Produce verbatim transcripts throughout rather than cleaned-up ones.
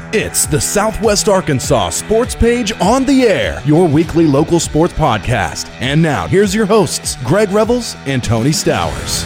It's the Southwest Arkansas Sports Page on the Air, your weekly local sports podcast. And now, here's your hosts, Greg Revels and Tony Stowers.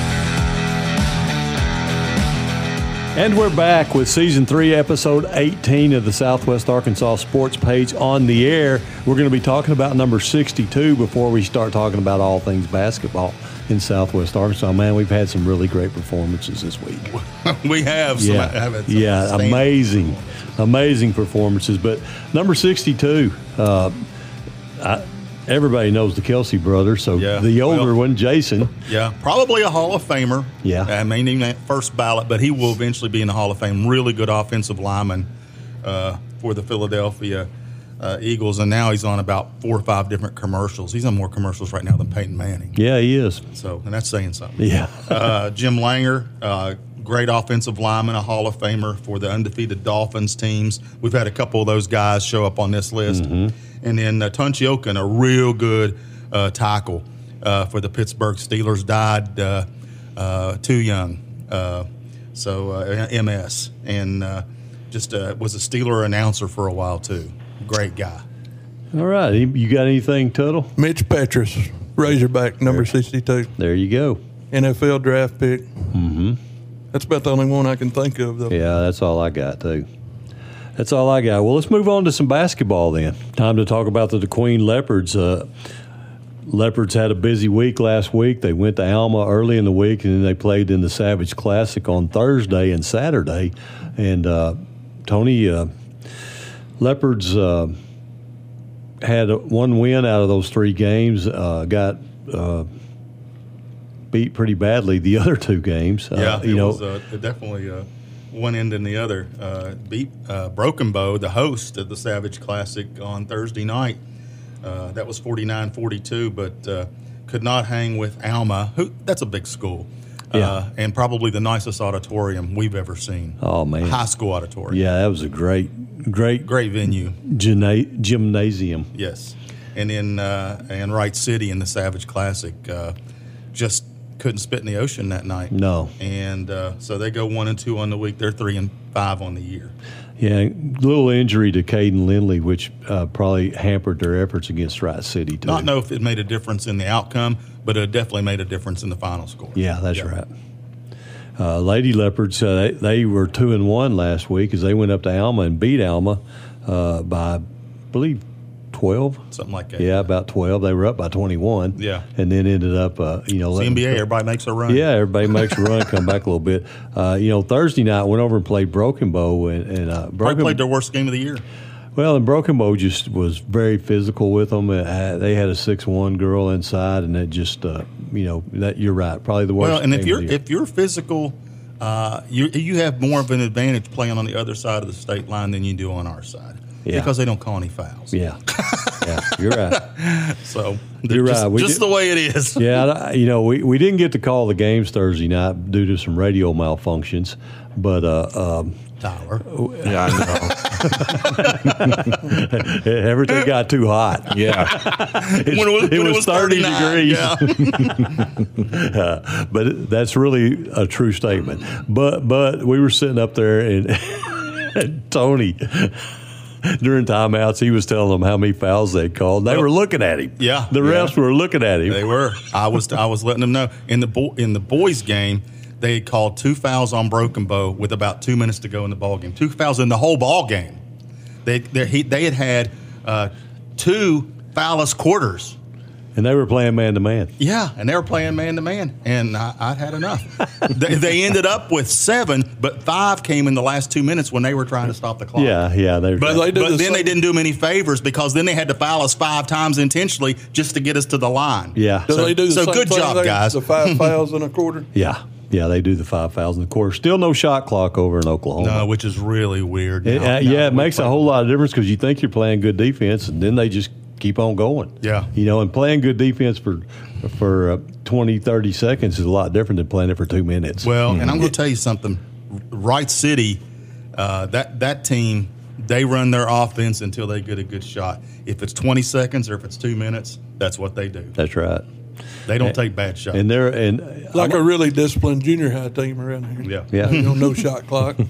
And we're back with Season three, Episode eighteen of the Southwest Arkansas Sports Page on the Air. We're going to be talking about number sixty-two before we start talking about all things basketball in Southwest Arkansas. Man, we've had some really great performances this week. We have. Some, yeah, have some yeah amazing, amazing performances. But number sixty-two, uh, I, everybody knows the Kelsey brothers, so yeah. the older well, one, Jason. Yeah, probably a Hall of Famer. Yeah. I mean, even at first ballot, but he will eventually be in the Hall of Fame. Really good offensive lineman uh, for the Philadelphia uh, Eagles, and now he's on about four or five different commercials. He's on more commercials right now than Peyton Manning. Yeah, he is. So, and that's saying something. Yeah. uh, Jim Langer, uh, great offensive lineman, a Hall of Famer for the undefeated Dolphins teams. We've had a couple of those guys show up on this list. Mm-hmm. And then uh, Tunch Ilkin, a real good uh, tackle uh, for the Pittsburgh Steelers, died uh, uh, too young, uh, so uh, M S, and uh, just uh, was a Steeler announcer for a while too. Great guy. All right, you got anything, Tuttle? Mitch Petrus, Razorback, number sixty-two. There you go. N F L draft pick. Mm-hmm. That's about the only one I can think of, though. Yeah, that's all I got, too. That's all I got. Well, let's move on to some basketball then. Time to talk about the DeQueen Leopards. Uh, Leopards had a busy week last week. They went to Alma early in the week, and then they played in the Savage Classic on Thursday and Saturday. And, uh, Tony, uh, Leopards uh, had one win out of those three games, uh, got uh, beat pretty badly the other two games. Yeah, uh, it you know, was uh, definitely uh, one end and the other. Uh, beat uh, Broken Bow, the host of the Savage Classic, on Thursday night. Uh, that was forty-nine forty-two, but uh, could not hang with Alma. Who, that's a big school. Yeah. Uh, and probably the nicest auditorium we've ever seen. Oh, man. High school auditorium. Yeah, that was a great, great, Great venue. Gymna- gymnasium. Yes. And in uh, and Wright City in the Savage Classic, uh, just couldn't spit in the ocean that night. No. And uh, so they go one and two on the week. They're three and five on the year. Yeah, little injury to Caden Lindley, which uh, probably hampered their efforts against Wright City, too. Not know if it made a difference in the outcome, but it definitely made a difference in the final score. Yeah, that's yeah. right. Uh, Lady Leopards, uh, they, they were two and one last week as they went up to Alma and beat Alma uh, by, I believe, twelve. Something like that. Yeah, about twelve. They were up by twenty-one. Yeah. And then ended up, uh, you know. It's the N B A, everybody makes a run. Yeah, everybody makes a run, come back a little bit. Uh, you know, Thursday night, went over and played Broken Bow. And, and uh, Probably Broken played their worst game of the year. Well, and Broken Bow just was very physical with them. Uh, they had a six one girl inside, and it just, uh, you know, that you're right, probably the worst. Well, and game if you're of the year. if you're physical, uh, you you have more of an advantage playing on the other side of the state line than you do on our side. Yeah. Because they don't call any fouls. Yeah, yeah, you're right. So You're just, right. We just did- the way it is. Yeah, you know, we, we didn't get to call the games Thursday night due to some radio malfunctions, but uh, um, Tyler. Yeah, I know. everything got too hot. Yeah. It, When it was- it when it was was thirty thirty-nine, degrees. uh, but that's really a true statement. But but we were sitting up there, and, and Tony, during timeouts, he was telling them how many fouls they'd called. They Well, were looking at him. yeah, the yeah. refs were looking at him. They were. I was I was letting them know. In the bo- in the boys' game, they had called two fouls on Broken Bow with about two minutes to go in the ball game. Two fouls in the whole ball game. They they, he, they had had uh, two foul-less quarters. And they were playing man to man. Yeah, and they were playing man to man, and I, I'd had enough. they, they ended up with seven, but five came in the last two minutes when they were trying to stop the clock. Yeah, yeah. They were, But, They do but the then same- they didn't do them any favors because then they had to foul us five times intentionally just to get us to the line. yeah. Do So- they do the so same good thing job, there? guys. The five fouls in a quarter? Yeah, yeah, they do the five fouls in the quarter. Still no shot clock over in Oklahoma. No, which is really weird. It- now. uh, yeah, Now it we makes play- a whole lot of difference because you think you're playing good defense, and then they just keep on going. Yeah. You know, and playing good defense for for uh, twenty, thirty seconds is a lot different than playing it for two minutes. Well, and I'm going to tell you something. Wright City, uh, that that team, they run their offense until they get a good shot. If it's twenty seconds or if it's two minutes, that's what they do. That's right. They don't And- take bad shots. And they're and Like a really disciplined junior high team around here. yeah. yeah. You know, no shot clock.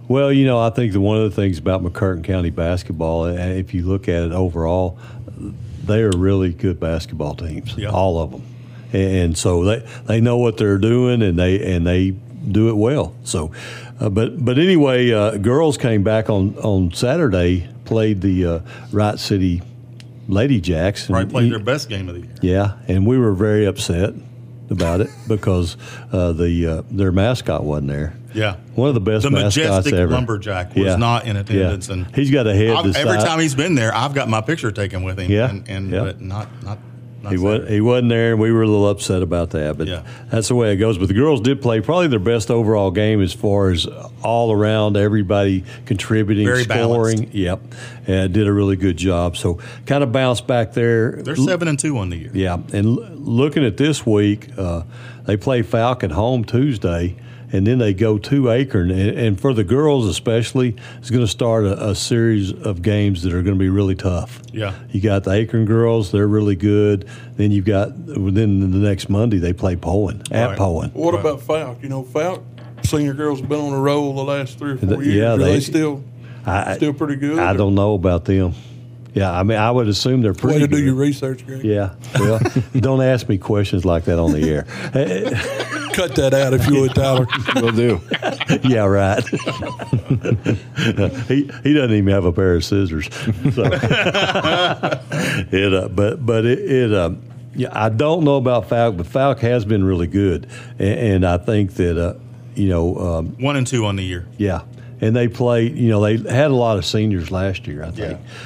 Well, you know, I think that one of the things about McCurtain County basketball, if you look at it overall, they are really good basketball teams, yeah. all of them, and so they they know what they're doing, and they and they do it well. So, uh, but but anyway, uh, girls came back on, on Saturday, played the uh, Wright City Lady Jacks, right, played their best game of the year. Yeah, and we were very upset about it because uh, the uh, their mascot wasn't there. Yeah, one of the best the mascots majestic ever. Lumberjack was yeah. not in attendance, yeah. and he's got a head. I've, every time he's been there, I've got my picture taken with him. Yeah, and, and yeah. but not not. not he wasn't. He wasn't there, and we were a little upset about that. But yeah. that's the way it goes. But the girls did play probably their best overall game as far as all around, everybody contributing, Very scoring. balanced. Yep, and did a really good job. So kind of bounced back there. They're seven and two on the year. Yeah, and l- looking at this week, uh, they play Falk at home Tuesday. And then they go to Akron. And, and for the girls especially, it's going to start a, a series of games that are going to be really tough. Yeah. You got the Akron girls. They're really good. Then you've got, then the next Monday, they play Poen, at Right. Poen. What Right. about Falk? You know, Falk senior girls have been on a roll the last three or four years. Yeah, Are they- they still I, still pretty good? I don't know about them. Yeah, I mean, I would assume they're pretty Way to do good. your research, Greg. Yeah, well, don't ask me questions like that on the air. Cut that out if you would, Tyler. Will do. Yeah, right. he he doesn't even have a pair of scissors. So. it, uh, but but it, it um, yeah, I don't know about Falk, but Falk has been really good, and, and I think that uh, you know, um, One and two on the year. yeah, and they played. You know, they had a lot of seniors last year, I think. Yeah.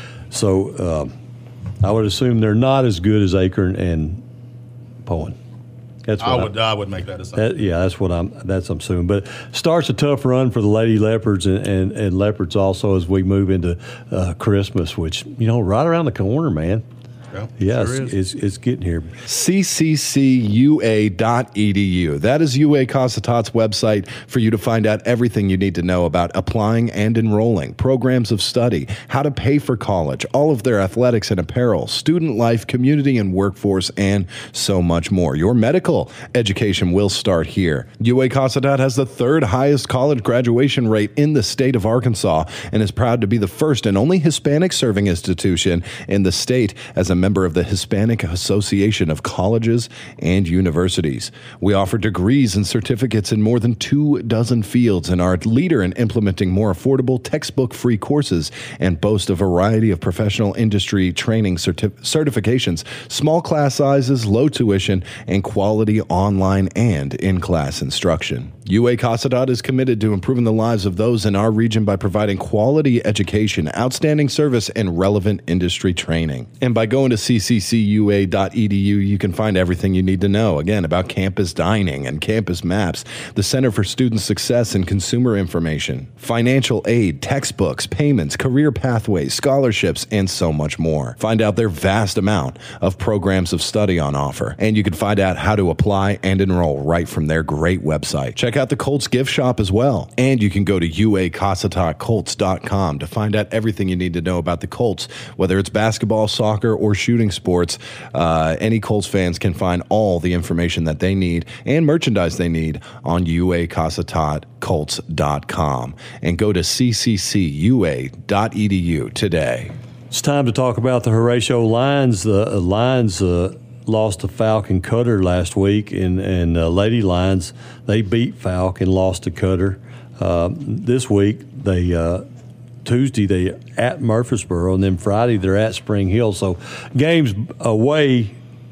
So um, I would assume they're not as good as Akron and Poen. That's what I I- would I would make that assumption. that, yeah, that's what I'm. That's I'm assuming. But starts a tough run for the Lady Leopards and, and, and Leopards also as we move into uh, Christmas, which you know right around the corner, man. Yeah, Yeah, sure it's, is. it's it's getting here. C C C U A dot E D U. That is U A Cossatat's website for you to find out everything you need to know about applying and enrolling, programs of study, how to pay for college, all of their athletics and apparel, student life, community and workforce, and so much more. Your medical education will start here. U A Cossatat has the third highest college graduation rate in the state of Arkansas and is proud to be the first and only Hispanic serving institution in the state as a member of the Hispanic Association of Colleges and Universities. We offer degrees and certificates in more than two dozen fields and are a leader in implementing more affordable textbook-free courses and boast a variety of professional industry training certif- certifications, small class sizes, low tuition, and quality online and in-class instruction. U A Cossatat is committed to improving the lives of those in our region by providing quality education, outstanding service, and relevant industry training. And by going to C C C U A dot E D U, you can find everything you need to know, again, about campus dining and campus maps, the Center for Student Success and Consumer Information, financial aid, textbooks, payments, career pathways, scholarships, and so much more. Find out their vast amount of programs of study on offer, and you can find out how to apply and enroll right from their great website. Check out the Colts gift shop as well, and you can go to U A Cossatot Colts dot com to find out everything you need to know about the Colts, whether it's basketball, soccer, or shooting sports. Uh, any Colts fans can find all the information that they need and merchandise they need on U A Cossatot Colts dot com, and go to C C C U A dot E D U today. It's time to talk about the Horatio Lions. The uh, Lions uh, lost to Falk and Cutter last week, and, and uh, Lady Lions, they beat Falk and lost to Cutter. Uh, this week, they uh, Tuesday they at Murfreesboro, and then Friday they're at Spring Hill. So games away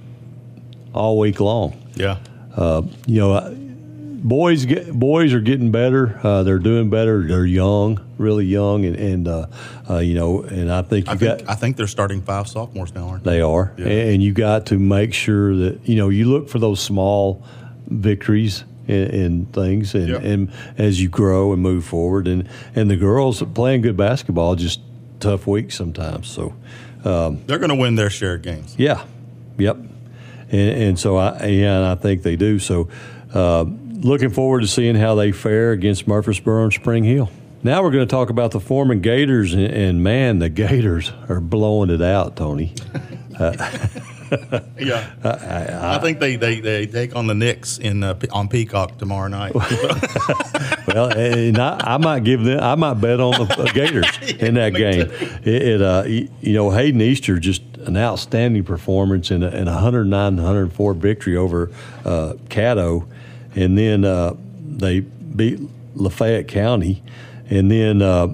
all week long. Yeah. Uh, you know, uh, boys get, boys are getting better. Uh, they're doing better. They're young, really young, and, and uh, uh, you know, and I think you I got. think, I think they're starting five sophomores now, aren't they? They are, Yeah. and you got to make sure that you know you look for those small victories and, and things, and, Yeah. and as you grow and move forward, and and the girls playing good basketball, just tough weeks sometimes. So, um, They're going to win their share of games. yeah, yep, and, and so I yeah, and I think they do. So, uh, looking forward to seeing how they fare against Murfreesboro and Spring Hill. Now we're going to talk about the Foreman Gators, and, and man, the Gators are blowing it out, Tony. Uh, Yeah, I, I, I think they, they, they take on the Knicks in uh, on Peacock tomorrow night. Well, and I, I might give them. I might bet on the Gators in that game. It, it uh, you know, Hayden Easter just an outstanding performance in a, in a one hundred nine to one hundred four victory over uh, Caddo, and then uh, they beat Lafayette County, and then. Uh,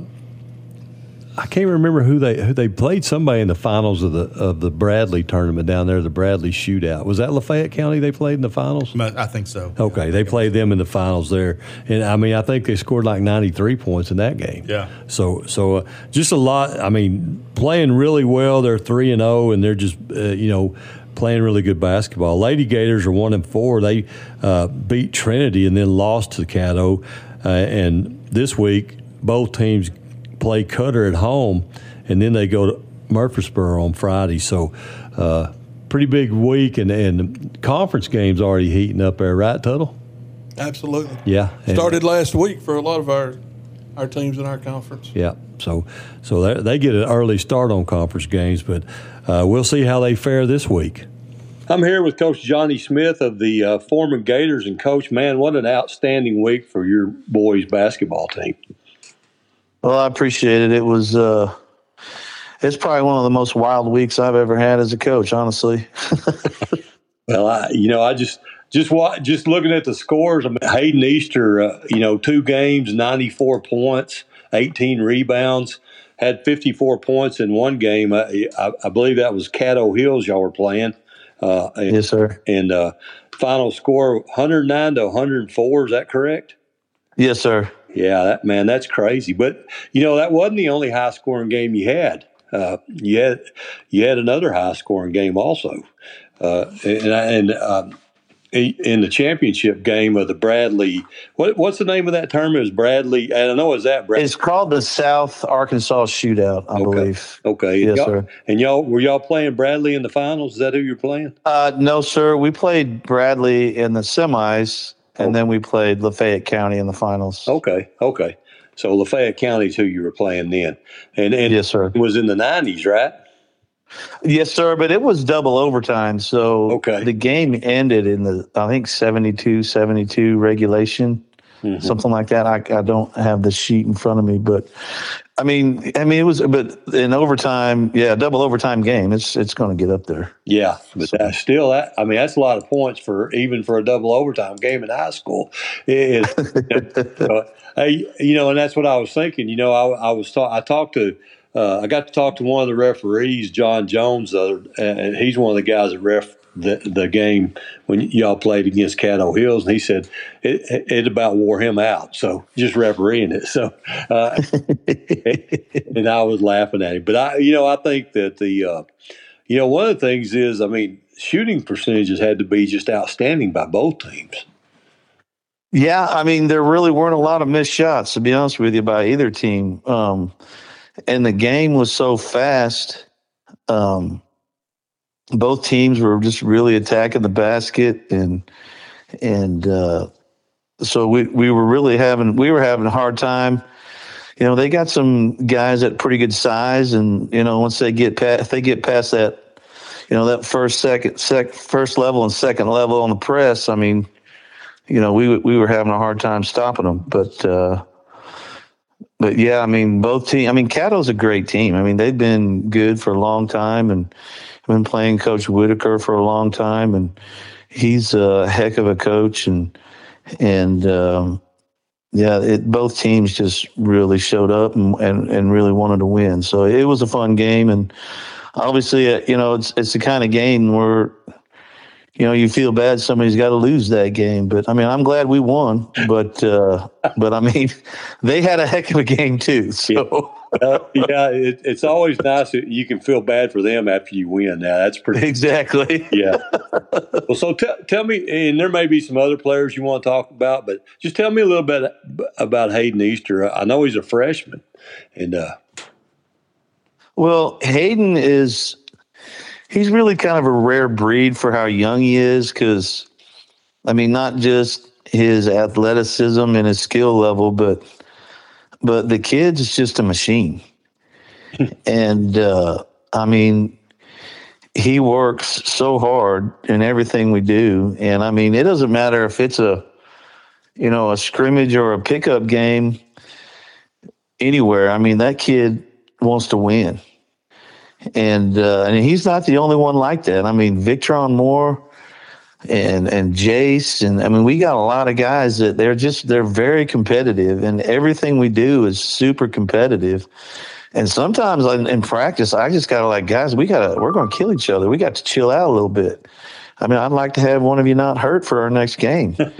I can't remember who they who they played. Somebody in the finals of the of the Bradley tournament down there, the Bradley Shootout. Was that Lafayette County they played in the finals? I think so. Okay, they played them in the finals there, and I mean I think they scored like ninety-three points in that game. Yeah. So so uh, just a lot. I mean, playing really well. They're three and zero, and they're just uh, you know. playing really good basketball. Lady Gators are one and four. They uh, beat Trinity and then lost to Caddo, uh, and this week both teams play Cutter at home, and then they go to Murfreesboro on Friday. So, uh, pretty big week, and, and conference games already heating up there, right, Tuttle? Absolutely. Yeah. Started last week for a lot of our our teams in our conference. Yeah. So, so they, they get an early start on conference games, but uh, we'll see how they fare this week. I'm here with Coach Johnny Smith of the uh, Foreman Gators, and Coach, man, what an outstanding week for your boys' basketball team. Well, I appreciate it. It was, uh, it's probably one of the most wild weeks I've ever had as a coach, honestly. Well, I, you know, I just, just wa- just looking at the scores, I mean, Hayden Easter, uh, you know, two games, ninety-four points, eighteen rebounds, had fifty-four points in one game. I, I, I believe that was Caddo Hills y'all were playing. Uh, and, yes, sir. And uh, final score, one hundred nine to one hundred four. Is that correct? Yes, sir. Yeah, that, man, that's crazy. But, you know, that wasn't the only high-scoring game you had. Uh, you had you had another high-scoring game also. Uh, and and um, in the championship game of the Bradley, what, what's the name of that tournament? It was Bradley, and I know it's that Bradley. It's called the South Arkansas Shootout, I okay. believe. Okay. Yes, y'all, sir. And y'all, were y'all playing Bradley in the finals? Is that who you're playing? Uh, no, sir. We played Bradley in the semis. And okay. then we played Lafayette County in the finals. Okay, okay. So Lafayette County is who you were playing then. And, and yes, sir. It was in the nineties, right? Yes, sir. But it was double overtime. So okay. the game ended in the, I think, seventy-two seventy-two regulation, mm-hmm. something like that. I, I don't have the sheet in front of me. But, I mean, I mean, it was, but in overtime, yeah, double overtime game, it's it's going to get up there. Yeah, but so. that's still, that, I mean, that's a lot of points for even for a double overtime game in high school. It is, uh, hey, you know, and that's what I was thinking. You know, I, I was ta- I talked to, uh, I got to talk to one of the referees, John Jones, uh, and he's one of the guys that ref the the game when y'all played against Caddo Hills, and he said it, it about wore him out. So just refereeing it. So, uh, and I was laughing at him. But I, you know, I think that the, uh, you know, one of the things is, I mean, shooting percentages had to be just outstanding by both teams. Yeah, I mean, there really weren't a lot of missed shots, to be honest with you, by either team. Um, and the game was so fast. Um, both teams were just really attacking the basket, and and uh, so we we were really having we were having a hard time. You know, they got some guys at pretty good size, and you know, once they get past, if they get past that, you know, that first second sec first level and second level on the press, I mean, you know, we we were having a hard time stopping them. But uh, but yeah, I mean, both teams. I mean, Caddo's a great team. I mean, they've been good for a long time, and been playing Coach Whitaker for a long time, and he's a heck of a coach. And and um, yeah, it, both teams just really showed up and, and and really wanted to win. So it was a fun game, and obviously, uh, you know, it's it's the kind of game where, you know, you feel bad somebody's got to lose that game. But I mean, I'm glad we won. But uh, but I mean, they had a heck of a game too. So. Uh, yeah, it, it's always nice that you can feel bad for them after you win. Now that's pretty exactly. Yeah. Well, so t- tell me, and there may be some other players you want to talk about, but just tell me a little bit about Hayden Easter. I know he's a freshman, and uh, well, Hayden is he's really kind of a rare breed for how young he is, because I mean, not just his athleticism and his skill level, but. But the kid's just a machine. And, uh, I mean, he works so hard in everything we do. And I mean, it doesn't matter if it's a, you know, a scrimmage or a pickup game anywhere. I mean, that kid wants to win. And, uh, and he's not the only one like that. I mean, Victron Moore and, and Jace. And I mean, we got a lot of guys that they're just, they're very competitive, and everything we do is super competitive. And sometimes in, in practice, I just got to like, guys, we got to, we're going to kill each other. We got to chill out a little bit. I mean, I'd like to have one of you not hurt for our next game. Yeah,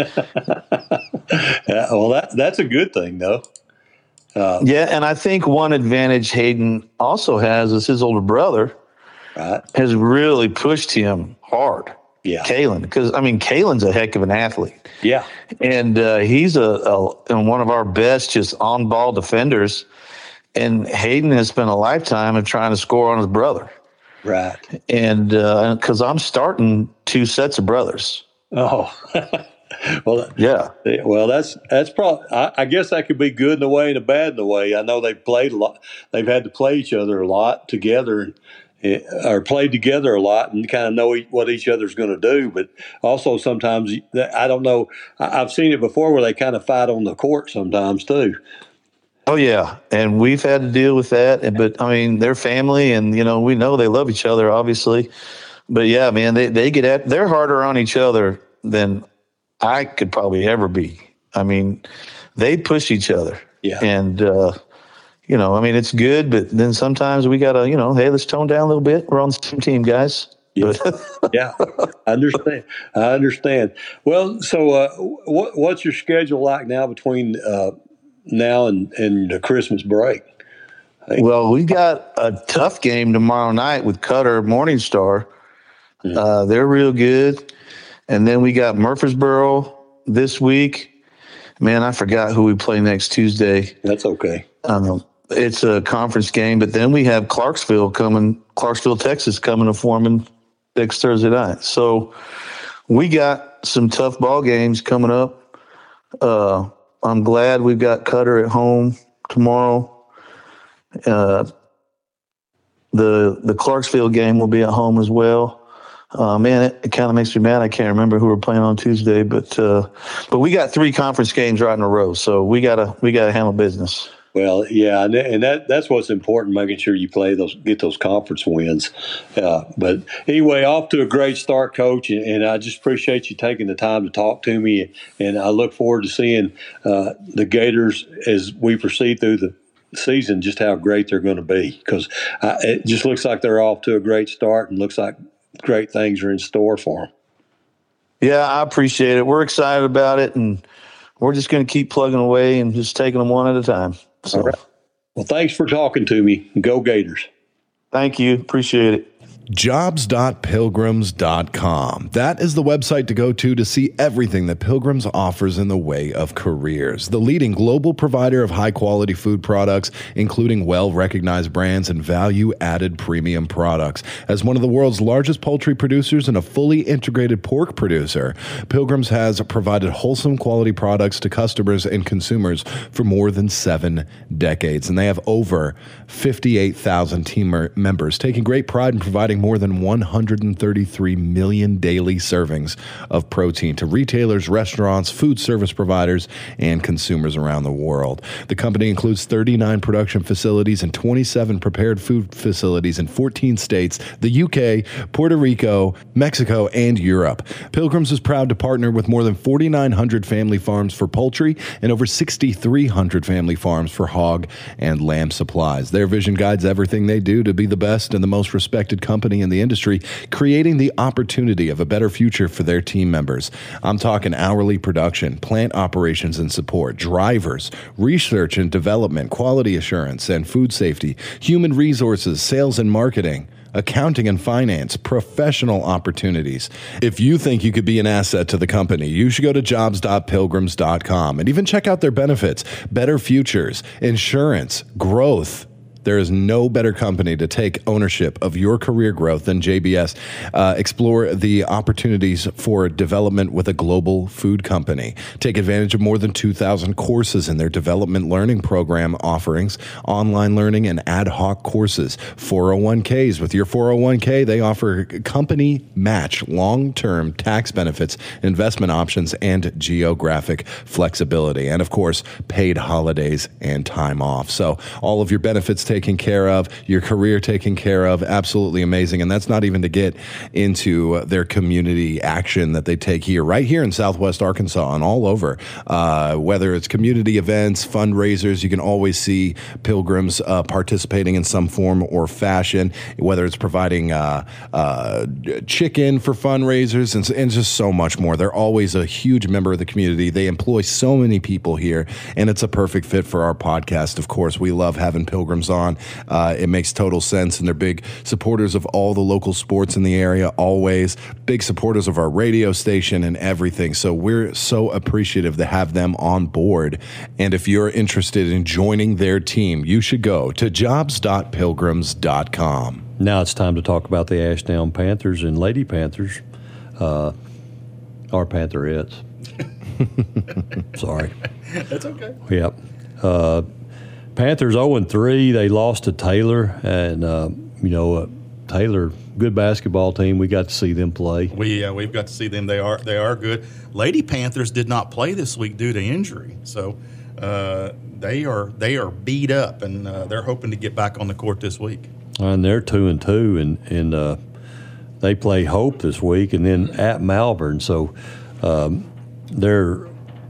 well, that that's a good thing, though. Uh, yeah, and I think one advantage Hayden also has is his older brother right. has really pushed him hard. Yeah, Kalen, because I mean, Kalen's a heck of an athlete. Yeah, and uh, he's a, a and one of our best just on ball defenders. And Hayden has spent a lifetime of trying to score on his brother. Right. And because uh, I'm starting two sets of brothers. Oh, well, yeah. Well, that's that's probably. I, I guess that could be good in a way and a bad in a way. I know they've played a lot. They've had to play each other a lot together, and, or played together a lot, and kind of know what each other's going to do. But also sometimes I don't know. I've seen it before where they kind of fight on the court sometimes too. Oh, yeah, and we've had to deal with that. But, I mean, they're family, and, you know, we know they love each other, obviously. But, yeah, man, they, they get at – they're harder on each other than I could probably ever be. I mean, they push each other. Yeah. And, uh, you know, I mean, it's good, but then sometimes we got to, you know, hey, let's tone down a little bit. We're on the same team, guys. Yeah, yeah, I understand. I understand. Well, so uh, what, what's your schedule like now between uh, – now and, and the Christmas break? Well, we got a tough game tomorrow night with Cutter Morningstar. Mm. Uh, they're real good. And then we got Murfreesboro this week. Man, I forgot who we play next Tuesday. That's okay. Um, it's a conference game, but then we have Clarksville coming, Clarksville, Texas coming to Foreman next Thursday night. So we got some tough ball games coming up. Uh, I'm glad we've got Cutter at home tomorrow. Uh, the the Clarksville game will be at home as well. Uh, man, it, it kind of makes me mad. I can't remember who we're playing on Tuesday, but uh, but we got three conference games right in a row, so we gotta we gotta handle business. Well, yeah, and that that's what's important, making sure you play those, get those conference wins. Uh, but anyway, off to a great start, Coach, and, and I just appreciate you taking the time to talk to me, and I look forward to seeing uh, the Gators as we proceed through the season, just how great they're going to be, because uh, it just looks like they're off to a great start and looks like great things are in store for them. Yeah, I appreciate it. We're excited about it, and we're just going to keep plugging away and just taking them one at a time. So. All right. Well, thanks for talking to me. Go Gators. Thank you. Appreciate it. jobs dot pilgrims dot com. That is the website to go to to see everything that Pilgrims offers in the way of careers. The leading global provider of high-quality food products, including well-recognized brands and value-added premium products. As one of the world's largest poultry producers and a fully integrated pork producer, Pilgrims has provided wholesome quality products to customers and consumers for more than seven decades. And they have over fifty-eight thousand team members, taking great pride in providing more than one hundred thirty-three million daily servings of protein to retailers, restaurants, food service providers, and consumers around the world. The company includes thirty-nine production facilities and twenty-seven prepared food facilities in fourteen states, the U K, Puerto Rico, Mexico, and Europe. Pilgrims is proud to partner with more than forty-nine hundred family farms for poultry and over six thousand three hundred family farms for hog and lamb supplies. Their vision guides everything they do to be the best and the most respected company in the industry, creating the opportunity of a better future for their team members. I'm talking hourly production, plant operations and support, drivers, research and development, quality assurance and food safety, human resources, sales and marketing, accounting and finance, professional opportunities. If you think you could be an asset to the company, you should go to jobs dot pilgrims dot com and even check out their benefits, better futures, insurance, growth, There is no better company to take ownership of your career growth than J B S. Uh, explore the opportunities for development with a global food company. Take advantage of more than two thousand courses in their development learning program offerings, online learning, and ad hoc courses. four oh one k's. With your four oh one k, they offer company match, long-term tax benefits, investment options, and geographic flexibility. And, of course, paid holidays and time off. So all of your benefits taken care of, your career taken care of, absolutely amazing. And that's not even to get into their community action that they take here, right here in Southwest Arkansas and all over. Uh, whether it's community events, fundraisers, you can always see Pilgrims uh, participating in some form or fashion, whether it's providing uh, uh, chicken for fundraisers and, and just so much more. They're always a huge member of the community. They employ so many people here, and it's a perfect fit for our podcast. Of course, we love having Pilgrims on. Uh, it makes total sense, and they're big supporters of all the local sports in the area, always big supporters of our radio station and everything. So we're so appreciative to have them on board. And if you're interested in joining their team, you should go to jobs dot pilgrims dot com. Now it's time to talk about the Ashdown Panthers and Lady Panthers, uh, or Pantherettes. Sorry. That's okay. Yep. Uh, Panthers oh and three. They lost to Taylor, and uh, you know uh, Taylor, good basketball team. We got to see them play. We uh, we've got to see them. They are they are good. Lady Panthers did not play this week due to injury, so uh, they are they are beat up, and uh, they're hoping to get back on the court this week. And they're two and two, and and uh, they play Hope this week, and then at Malvern. So um, they're.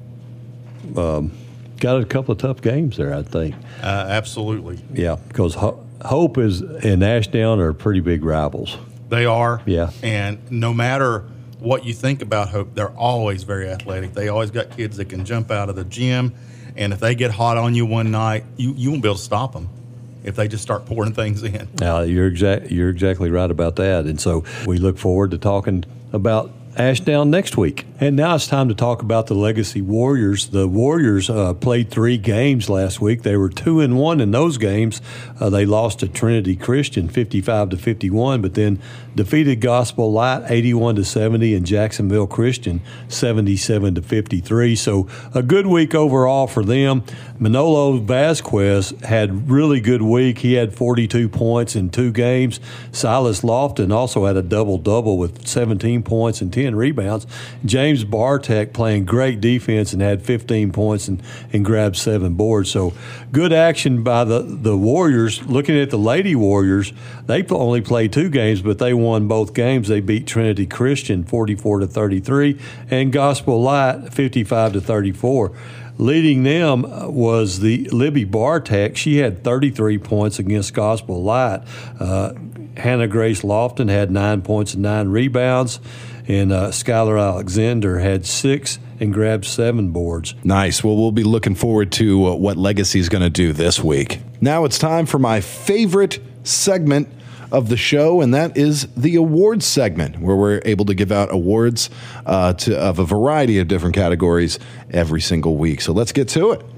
Um, Got a couple of tough games there, I think. Uh, absolutely. Yeah, because Ho- Hope is and Ashdown are pretty big rivals. They are. Yeah. And no matter what you think about Hope, they're always very athletic. They always got kids that can jump out of the gym, and if they get hot on you one night, you, you won't be able to stop them if they just start pouring things in. Now, you're exact. You're exactly right about that. And so we look forward to talking about Ashdown next week. And now it's time to talk about the Legacy Warriors. The Warriors uh, played three games last week. They were two and one in those games. Uh, they lost to Trinity Christian fifty-five to fifty-one, but then defeated Gospel Light eighty-one to seventy and Jacksonville Christian seventy-seven to fifty-three. So a good week overall for them. Manolo Vasquez had really good week. He had forty-two points in two games. Silas Lofton also had a double-double with seventeen points and ten rebounds. James Bartek playing great defense and had fifteen points and, and grabbed seven boards. So good action by the, the Warriors. Looking at the Lady Warriors, they only played two games, but they won both games. They beat Trinity Christian forty-four to thirty-three and Gospel Light fifty-five to thirty-four. Leading them was the Libby Bartek. She had thirty-three points against Gospel Light. Uh, Hannah Grace Lofton had nine points and nine rebounds. And uh, Skylar Alexander had six and grabbed seven boards. Nice. Well, we'll be looking forward to uh, what Legacy is going to do this week. Now it's time for my favorite segment of the show, and that is the awards segment, where we're able to give out awards uh, to, of a variety of different categories every single week. So let's get to it.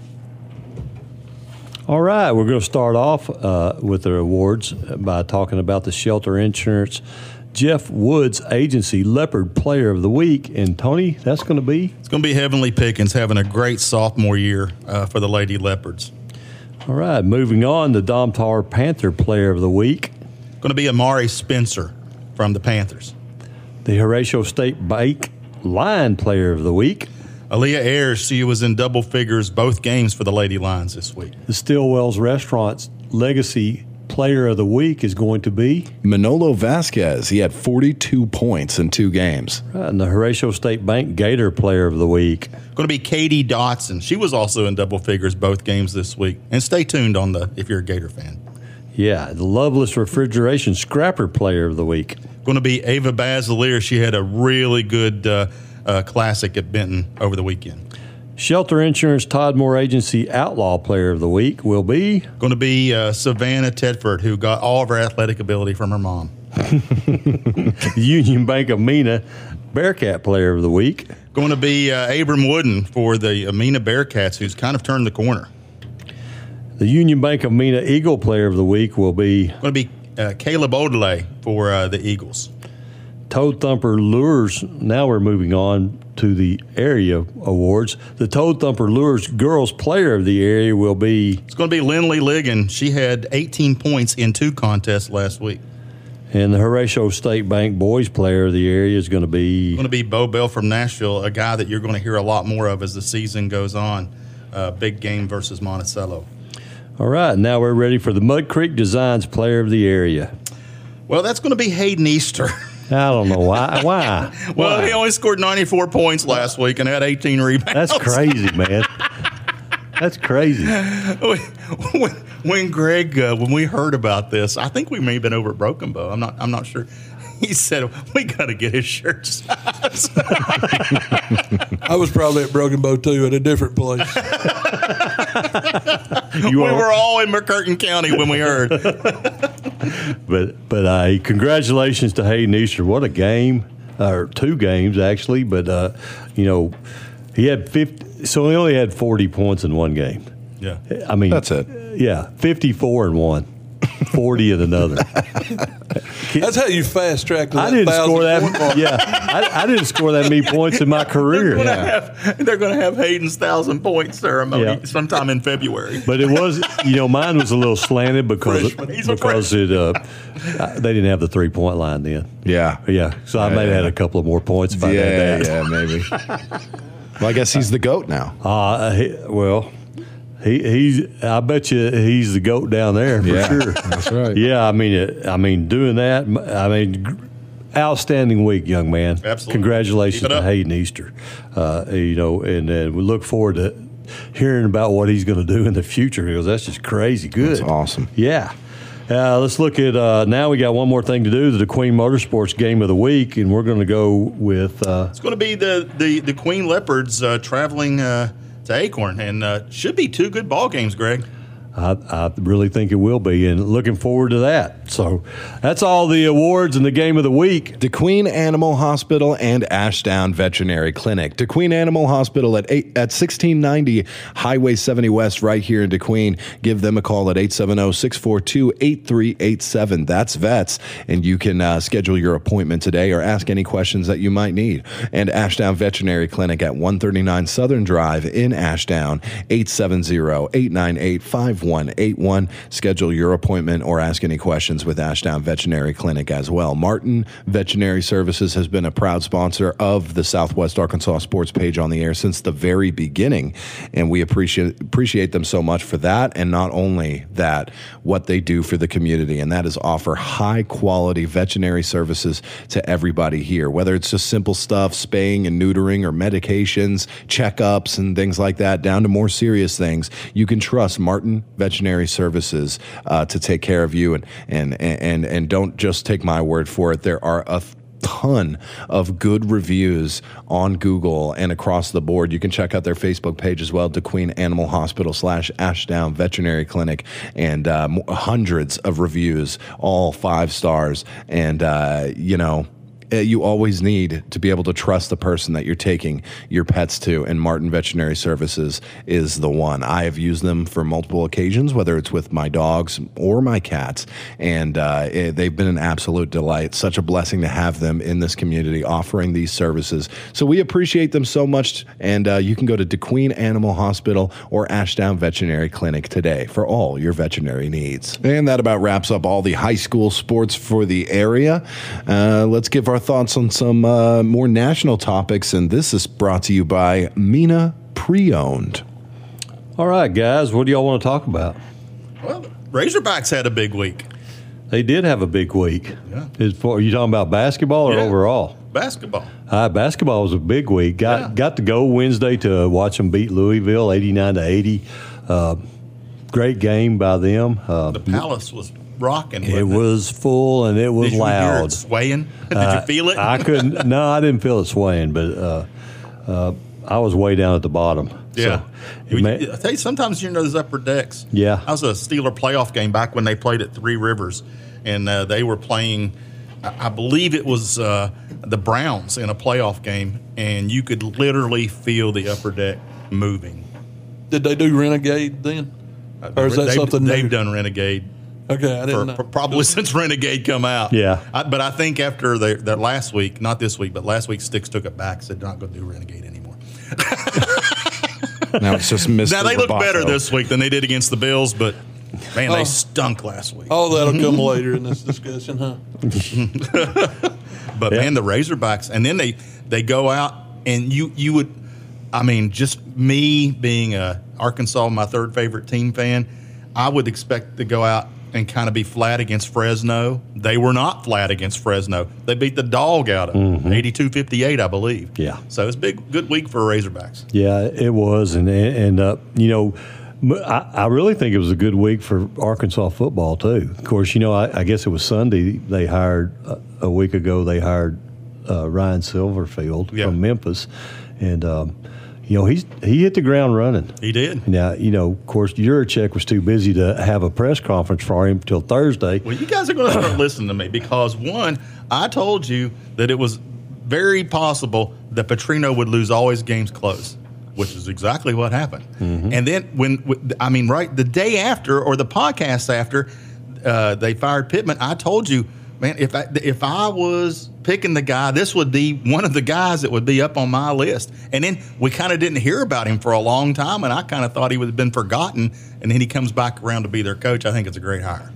All right, we're going to start off uh, with the awards by talking about the Shelter Insurance Jeff Woods Agency Leopard Player of the Week. And, Tony, that's going to be? It's going to be Heavenly Pickens having a great sophomore year uh, for the Lady Leopards. All right, moving on, the Domtar Panther Player of the Week. Going to be Amari Spencer from the Panthers. The Horatio State Bank Line Player of the Week. Aaliyah Ayers, she was in double figures both games for the Lady Lions this week. The Stillwells Restaurants Legacy Player of the Week is going to be Manolo Vasquez. He had forty-two points in two games. Right, and the Horatio State Bank Gator Player of the Week. Going to be Katie Dotson. She was also in double figures both games this week. And stay tuned on the if you're a Gator fan. Yeah, the Loveless Refrigeration Scrapper Player of the Week. Going to be Ava Basilier. She had a really good uh, uh, classic at Benton over the weekend. Shelter Insurance Todd Moore Agency Outlaw Player of the Week will be going to be uh, Savannah Tedford, who got all of her athletic ability from her mom. Union Bank of Mena Bearcat Player of the Week. Going to be uh, Abram Wooden for the Mena Bearcats, who's kind of turned the corner. The Union Bank of Mena Eagle Player of the Week will be Going to be uh, Caleb Odelay for uh, the Eagles. Toad Thumper Lures. Now we're moving on to the area awards. The Toad Thumper Lures Girls Player of the Area will be. It's going to be Lindley Ligon. She had eighteen points in two contests last week. And the Horatio State Bank Boys Player of the Area is going to be. It's going to be Bo Bell from Nashville, a guy that you're going to hear a lot more of as the season goes on. Uh, big game versus Monticello. All right, now we're ready for the Mud Creek Designs Player of the Area. Well, that's going to be Hayden Easter. I don't know why. Why? Well, Why? he only scored ninety-four points last week and had eighteen rebounds. That's crazy, man. That's crazy. when, when Greg, uh, when we heard about this, I think we may have been over at Broken Bow. I'm not. I'm not sure. He said we got to get his shirt size. I was probably at Broken Bow too, at a different place. You we are- were all in McCurtain County when we heard. But but uh, congratulations to Hayden Easter. What a game, or two games actually. But uh, you know, he had fifty. So he only had forty points in one game. Yeah. I mean, That's it. Yeah, fifty-four in one, forty in another. That's how you fast track to that I didn't score that. thousand point mark. Yeah, I, I didn't score that many points in my career. They're going to have, they're going to have Hayden's thousand point ceremony Yeah. sometime in February. But it was, you know, mine was a little slanted because Freshman. He's a because it uh, they didn't have the three point line then. Yeah. Yeah, so I Yeah, may have yeah. had a couple of more points if I Yeah, had that. yeah, maybe. Well, I guess he's the GOAT now. Uh, he, well, he he's. I bet you he's the GOAT down there for Yeah, sure. that's right. Yeah, I mean, it, I mean, doing that. I mean, gr- outstanding week, young man. Absolutely. Congratulations Keep it to up. Hayden Easter. Uh, you know, and, and we look forward to hearing about what he's going to do in the future because that's just crazy good. That's awesome. Yeah. Uh, let's look at uh, now. We got one more thing to do: the Queen Motorsports Game of the Week, and we're going to go with. Uh, It's going to be the, the, the Queen Leopards uh, traveling uh, to Acorn, and uh, should be two good ball games, Greg. I, I really think it will be, and looking forward to that. So that's all the awards and the game of the week. DeQueen Animal Hospital and Ashdown Veterinary Clinic. DeQueen Animal Hospital at eight, at sixteen ninety Highway seventy West right here in DeQueen. Give them a call at eight seven zero, six four two, eight three eight seven. That's Vets, and you can uh, schedule your appointment today or ask any questions that you might need. And Ashdown Veterinary Clinic at one thirty-nine Southern Drive in Ashdown, eight seven zero, eight nine eight, five one eight one. Schedule your appointment or ask any questions with Ashdown Veterinary Clinic as well. Martin Veterinary Services has been a proud sponsor of the Southwest Arkansas Sports Page on the Air since the very beginning, and we appreciate appreciate them so much for that, and not only that, what they do for the community, and that is offer high quality veterinary services to everybody here, whether it's just simple stuff, spaying and neutering, or medications, checkups, and things like that, down to more serious things. You can trust Martin Veterinary Services uh, to take care of you, and and and and don't just take my word for it. There are a ton of good reviews on Google and across the board. You can check out their Facebook page as well, DeQueen Animal Hospital slash Ashdown Veterinary Clinic, and uh, mo- hundreds of reviews, all five stars. And uh, you know, uh, you always need to be able to trust the person that you're taking your pets to, and Martin Veterinary Services is the one. I have used them for multiple occasions, whether it's with my dogs or my cats, and uh, it, they've been an absolute delight. Such a blessing to have them in this community offering these services. So we appreciate them so much, and uh, you can go to DeQueen Animal Hospital or Ashdown Veterinary Clinic today for all your veterinary needs. And that about wraps up all the high school sports for the area. Uh, let's give our thoughts on some uh, more national topics, and this is brought to you by Mena Pre-Owned. All right, guys, what do y'all want to talk about? Well, the Razorbacks had a big week. They did have a big week. Yeah. Is for, are you talking about basketball or Yeah. overall? Basketball. Uh, basketball was a big week. Got Yeah. got to go Wednesday to watch them beat Louisville, eighty-nine to eighty. Uh, great game by them. Uh, The Palace was rocking. it wasn't was full and it was Did you hear loud. it swaying? Did Uh, you feel it? I couldn't. No, I didn't feel it swaying, but uh, uh, I was way down at the bottom. Yeah. So, it You- ma- I tell you, sometimes you're in those upper decks. Yeah. I was a Steeler playoff game back when they played at Three Rivers, and uh, they were playing, I I believe it was uh, the Browns in a playoff game, and you could literally feel the upper deck moving. Did they do Renegade then? Uh, Or is that they've, something they've new? done Renegade Okay, I for, didn't know. for probably since Renegade come out. Yeah. I, but I think after their, their last week, not this week, but last week, Sticks took it back, said they're not going to do Renegade anymore. Now it's just Mister Now they look Roboto. better this week than they did against the Bills, but man, Oh. they stunk last week. All that'll come later in this discussion, huh? But Yeah. man, the Razorbacks, and then they they go out and you you would, I mean, just me being a Arkansas, my third favorite team fan, I would expect to go out and kind of be flat against Fresno. They were not flat against Fresno. They beat the dog out of them, eighty-two fifty-eight, I believe. Yeah. So it's a big good week for Razorbacks. Yeah, it was, and and uh, you know, m- I, I really think it was a good week for Arkansas football too. Of course, you know, I, I guess it was Sunday they hired uh, a week ago. They hired uh, Ryan Silverfield Yeah. from Memphis, and um, you know he's he hit the ground running. He did. Now, you know, of course, Juracek was too busy to have a press conference for him till Thursday. Well, you guys are going to start listening to me because, one, I told you that it was very possible that Petrino would lose all his games close, which is exactly what happened. And then when, I mean, right, the day after or the podcast after uh, they fired Pittman, I told you, man, if I, if I was picking the guy, this would be one of the guys that would be up on my list. And then we kind of didn't hear about him for a long time, and I kind of thought he would have been forgotten, and then he comes back around to be their coach. I think it's a great hire.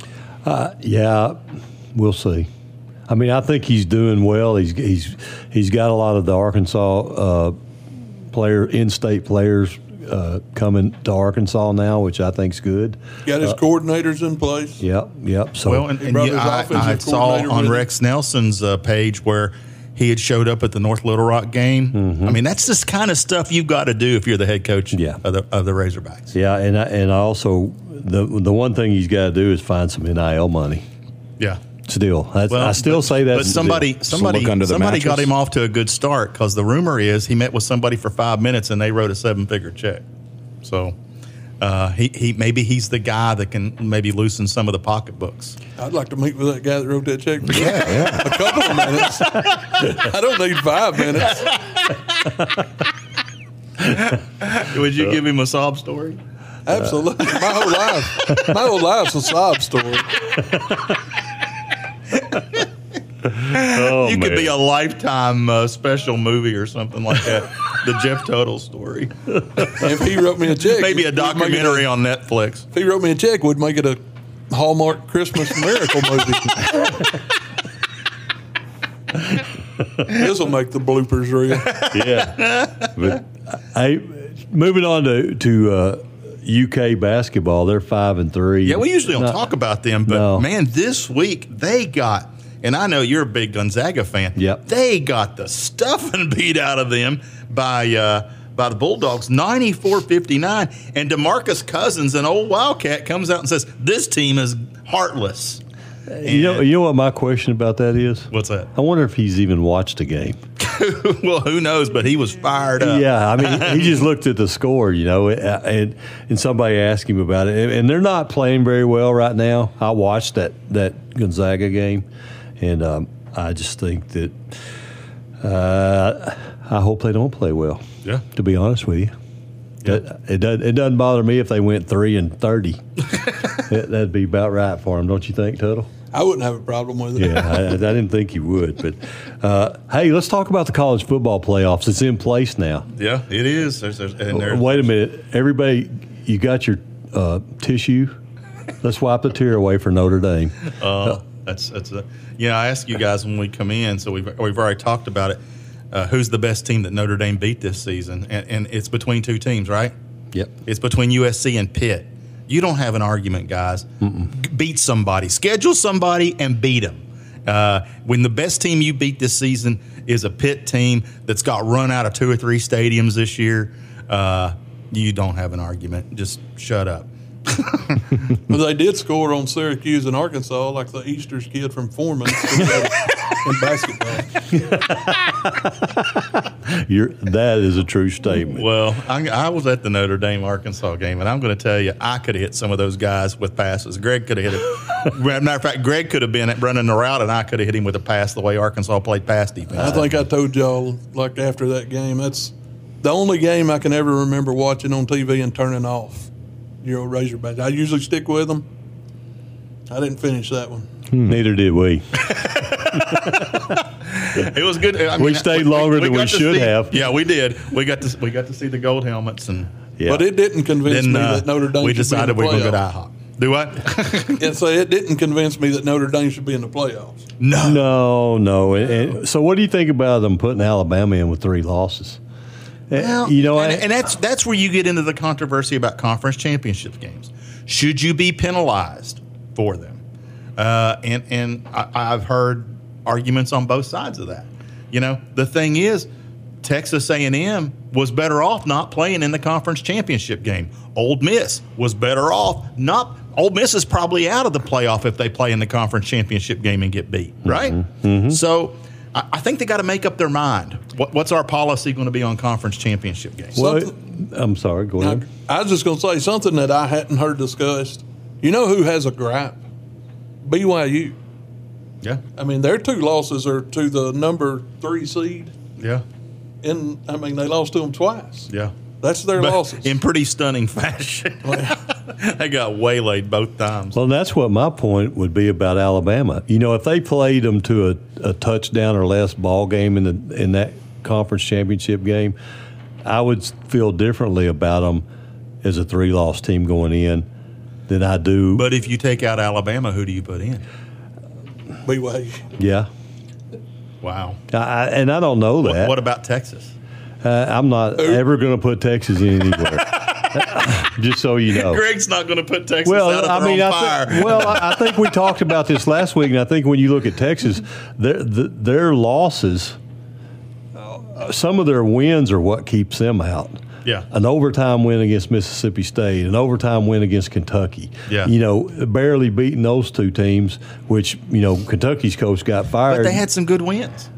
Yeah, we'll see. I mean, I think he's doing well. He's he's he's got a lot of the Arkansas uh, player in-state players uh, coming to Arkansas now, which I think's good. Got his coordinators in place. Yep, yep. So Well, and, and brought you, his I, offensive I saw coordinator on with him. Rex Nelson's uh, page where he had showed up at the North Little Rock game. I mean, that's this kind of stuff you've got to do if you're the head coach Yeah. of, the, of the Razorbacks. yeah, and I, and I also the the one thing he's got to do is find some N I L money. Yeah. Still, That's, I still but, say that. But somebody, somebody, look under the somebody got mattress. him off to a good start because the rumor is he met with somebody for five minutes and they wrote a seven-figure check. So uh, he, he maybe he's the guy that can maybe loosen some of the pocketbooks. I'd like to meet with that guy that wrote that check for yeah, yeah. a couple of minutes. I don't need five minutes. Would you give him a sob story? Absolutely. My whole life. My whole life's a sob story. oh, You man. could be a Lifetime uh, special movie or something like that. The Jeff Tuttle story. If he wrote me a check, Maybe a we'd make it documentary a- on Netflix. If he wrote me a check, we'd make it a Hallmark Christmas miracle movie. This will make the bloopers real. yeah. But hey, moving on to to uh, U K basketball, they're five and three. Yeah, we usually don't Not- talk about them, but No. man, this week they got, and I know you're a big Gonzaga fan. Yep. They got the stuffing beat out of them by uh, by the Bulldogs, ninety-four fifty-nine. And DeMarcus Cousins, an old Wildcat, comes out and says, this team is heartless. You know, you know what my question about that is? What's that? I wonder if he's even watched a game. Well, who knows, but he was fired up. Yeah, I mean, he just looked at the score, you know, and and somebody asked him about it, and they're not playing very well right now. I watched that that Gonzaga game, and um, I just think that uh, I hope they don't play well. Yeah. To be honest with you, That- it doesn't it doesn't bother me if they went three and thirty. that, that'd be about right for them, don't you think, Tuttle? I wouldn't have a problem with it. Yeah, I, I didn't think you would. But uh, hey, let's talk about the college football playoffs. It's in place now. Yeah, it is. There's, there's, and there's, Wait a minute, everybody, you got your uh, tissue? Let's wipe the tear away for Notre Dame. Uh, that's that's a, you know, I asked you guys when we come in, so we've we've already talked about it. Uh, who's the best team that Notre Dame beat this season? And, and it's between two teams, right? Yep. It's between U S C and Pitt. You don't have an argument, guys. G- Beat somebody, schedule somebody, and beat them. Uh, when the best team you beat this season is a Pitt team that's got run out of two or three stadiums this year, uh, you don't have an argument. Just shut up. But they did score on Syracuse and Arkansas, like the Easter's kid from Foreman in basketball. You're, that is a true statement. Well, I, I was at the Notre Dame Arkansas game, and I'm going to tell you, I could have hit some of those guys with passes. Greg could have hit it. Matter of fact, Greg could have been running the route, and I could have hit him with a pass the way Arkansas played pass defense. I think I told y'all, like after that game, that's the only game I can ever remember watching on T V and turning off. your old Razorbacks. I usually stick with them. I didn't finish that one. Neither did we. It was good. I We stayed longer than we got to should see- have. Yeah, we did. We got to we got to see the gold helmets, and Yeah. But it didn't convince then me uh, that Notre Dame we should decided be we in were the going to go playoffs. to IHOP. Do what? And so it didn't convince me that Notre Dame should be in the playoffs. No. No, no. And, and so, what do you think about them putting Alabama in with three losses? Uh, Well, you know, and, I, and that's that's where you get into the controversy about conference championship games. Should you be penalized for them? Uh, and and I, I've heard arguments on both sides of that. You know, the thing is, Texas A and M was better off not playing in the conference championship game. Ole Miss was better off not. Ole Miss is probably out of the playoff if they play in the conference championship game and get beat, right? Mm-hmm. Mm-hmm. So I, I think they got to make up their mind. What, what's our policy going to be on conference championship games? well, something- I'm sorry. Go ahead. I, I was just going to say something that I hadn't heard discussed. You know who has a gripe? B Y U. Yeah, I mean, their two losses are to the number three seed, yeah, and I mean they lost to them twice. yeah. That's their But losses. in pretty stunning fashion. They got waylaid both times. Well, that's what my point would be about Alabama. You know, if they played them to a, a touchdown or less ball game in the in that conference championship game, I would feel differently about them as a three-loss team going in than I do. But if you take out Alabama, who do you put in? B Y U. yeah, Wow. I, I- and I don't know What, that. what about Texas? Uh, I'm not ever going to put Texas in anywhere. Just so you know. Greg's not going to put Texas Well, out of I their mean, own I fire. thi- well, I I think we talked about this last week, and I think when you look at Texas, their the, their losses, uh, some of their wins are what keeps them out. Yeah. An overtime win against Mississippi State, an overtime win against Kentucky. Yeah. You know, barely beating those two teams, which, you know, Kentucky's coach got fired. But they had some good wins.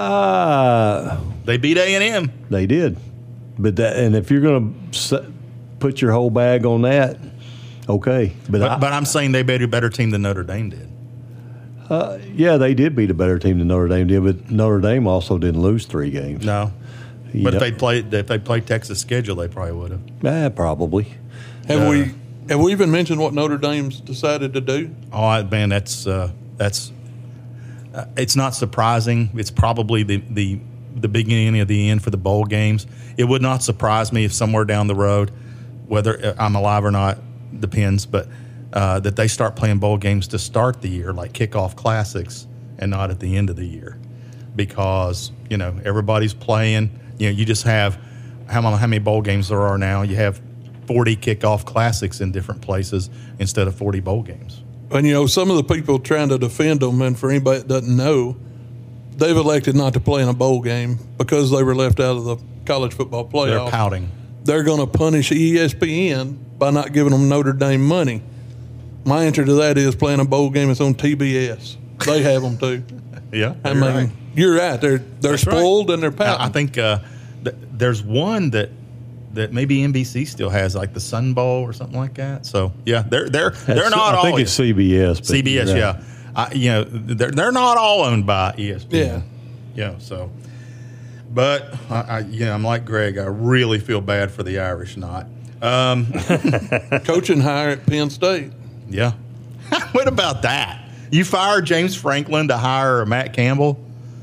Uh, They beat A and M. they did. But that, and if you're going to put your whole bag on that, okay. But, But, I, but I'm saying they beat a better team than Notre Dame did. yeah, they did beat a better team than Notre Dame did, but Notre Dame also didn't lose three games. No. You But if know? they played if they played Texas schedule, they probably would have. Eh, probably. Have Uh, we have we even mentioned what Notre Dame's decided to do? Oh I- man, that's uh, that's uh, it's not surprising. It's probably the, the the beginning of the end for the bowl games. It would not surprise me if somewhere down the road, whether I'm alive or not, depends, but uh, that they start playing bowl games to start the year, like kickoff classics, and not at the end of the year, because you know everybody's playing. You know, you just have how many, how many bowl games there are now. You have forty kickoff classics in different places instead of forty bowl games. And you know, some of the people trying to defend them, and for anybody that doesn't know, they've elected not to play in a bowl game because they were left out of the college football They're playoff. pouting. They're going to punish E S P N by not giving them Notre Dame money. My answer to that is playing a bowl game is on T B S. They have them too. Yeah, I you're mean, right. you're right. They're they're That's right. spoiled and they're I, pouting. I think uh, th- there's one that that maybe N B C still has, like the Sun Bowl or something like that. So yeah, they're they're they're That's- not I all think it's C B S. but C B S. you're Yeah, right. I, you know they're they're not all owned by E S P N. Yeah. Yeah. So, but I, I you know I'm like Greg. I really feel bad for the Irish not. Um, Coaching hire at Penn State. yeah. What about that? You fired James Franklin to hire Matt Campbell?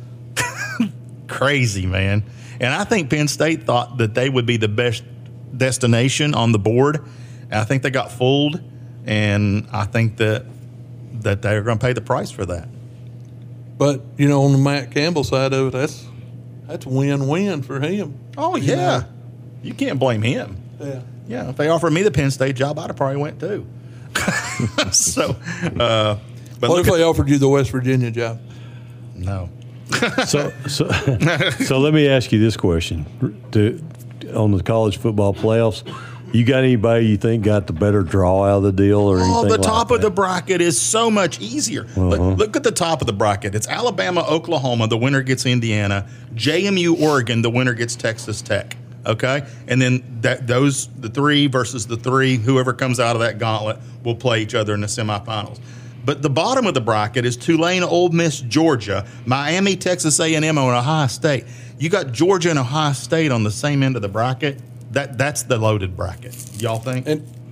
Crazy, man. And I think Penn State thought that they would be the best destination on the board. And I think they got fooled. And I think that that they're going to pay the price for that. But you know, on the Matt Campbell side of it, that's that's win-win for him. Oh, You yeah. know? You can't blame him. Yeah. Yeah, if they offered me the Penn State job, I'd have probably went too. so, uh, but What look if at, they offered you the West Virginia job? no. So, so, so let me ask you this question: to, on the college football playoffs, you got anybody you think got the better draw out of the deal, or anything Oh, the like top that? of the bracket is so much easier. Look, look at the top of the bracket. It's Alabama, Oklahoma. The winner gets Indiana. J M U, Oregon. The winner gets Texas Tech. Okay, and then that those the three versus the three. Whoever comes out of that gauntlet will play each other in the semifinals. But the bottom of the bracket is Tulane, Ole Miss, Georgia, Miami, Texas A and M, and Ohio State. You got Georgia and Ohio State on the same end of the bracket. That that's the loaded bracket. Y'all think? And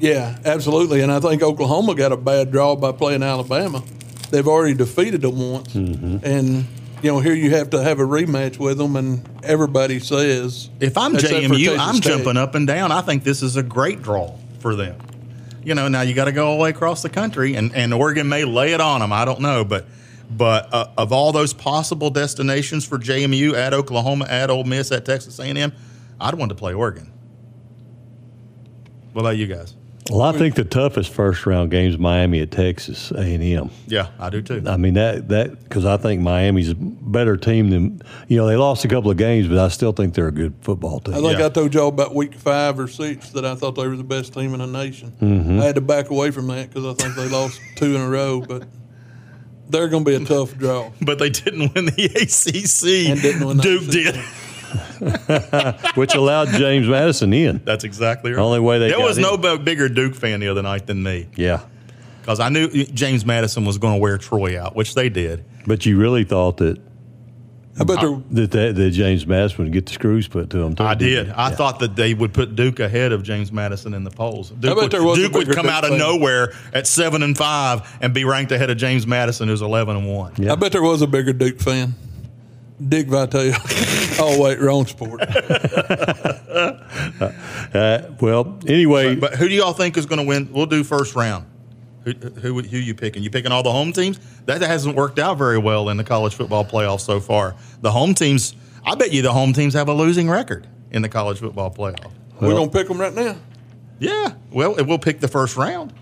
Yeah, absolutely. And I think Oklahoma got a bad draw by playing Alabama. They've already defeated them once. Mm-hmm. And, you know, here you have to have a rematch with them, and everybody says. If I'm except J M for U, Texas I'm State. jumping up and down. I think this is a great draw for them. You know, now you got to go all the way across the country, and, and Oregon may lay it on them. I don't know. But but uh, of all those possible destinations for J M U, at Oklahoma, at Ole Miss, at Texas A and M, I'd want to play Oregon. What about you guys? Well, I think the toughest first round game is Miami at Texas A and M. Yeah, I do too. I mean that that because I think Miami's a better team than you know. They lost a couple of games, but I still think they're a good football team. I think Yeah. I told y'all about week five or six that I thought they were the best team in the nation. Mm-hmm. I had to back away from that because I think they lost two in a row, but they're going to be a tough draw. But they didn't win the A C C. And didn't win the Duke A C C. did. Which allowed James Madison in. That's exactly right. Only way they there got was in. no b- bigger Duke fan the other night than me, Yeah, because I knew James Madison was going to wear Troy out, which they did. but you really thought that I bet they're. that, that, that James Madison would get the screws put to him. Too, I didn't did. you? I Yeah. thought that they would put Duke ahead of James Madison in the polls. Duke, bet would, there was a Duke would bigger come Duke out of fan. nowhere at seven and five and be ranked ahead of James Madison, who's eleven and one. Yeah. I bet there was a bigger Duke fan. Dick Vitale. Oh, wait, wrong sport. Uh, well, anyway, But who do y'all think is going to win? We'll do first round. Who, who who you picking? You picking all the home teams? That hasn't worked out very well in the college football playoffs so far. The home teams, I bet you the home teams have a losing record in the college football playoff. We're going to pick them right now. Yeah, well, we'll pick the first round.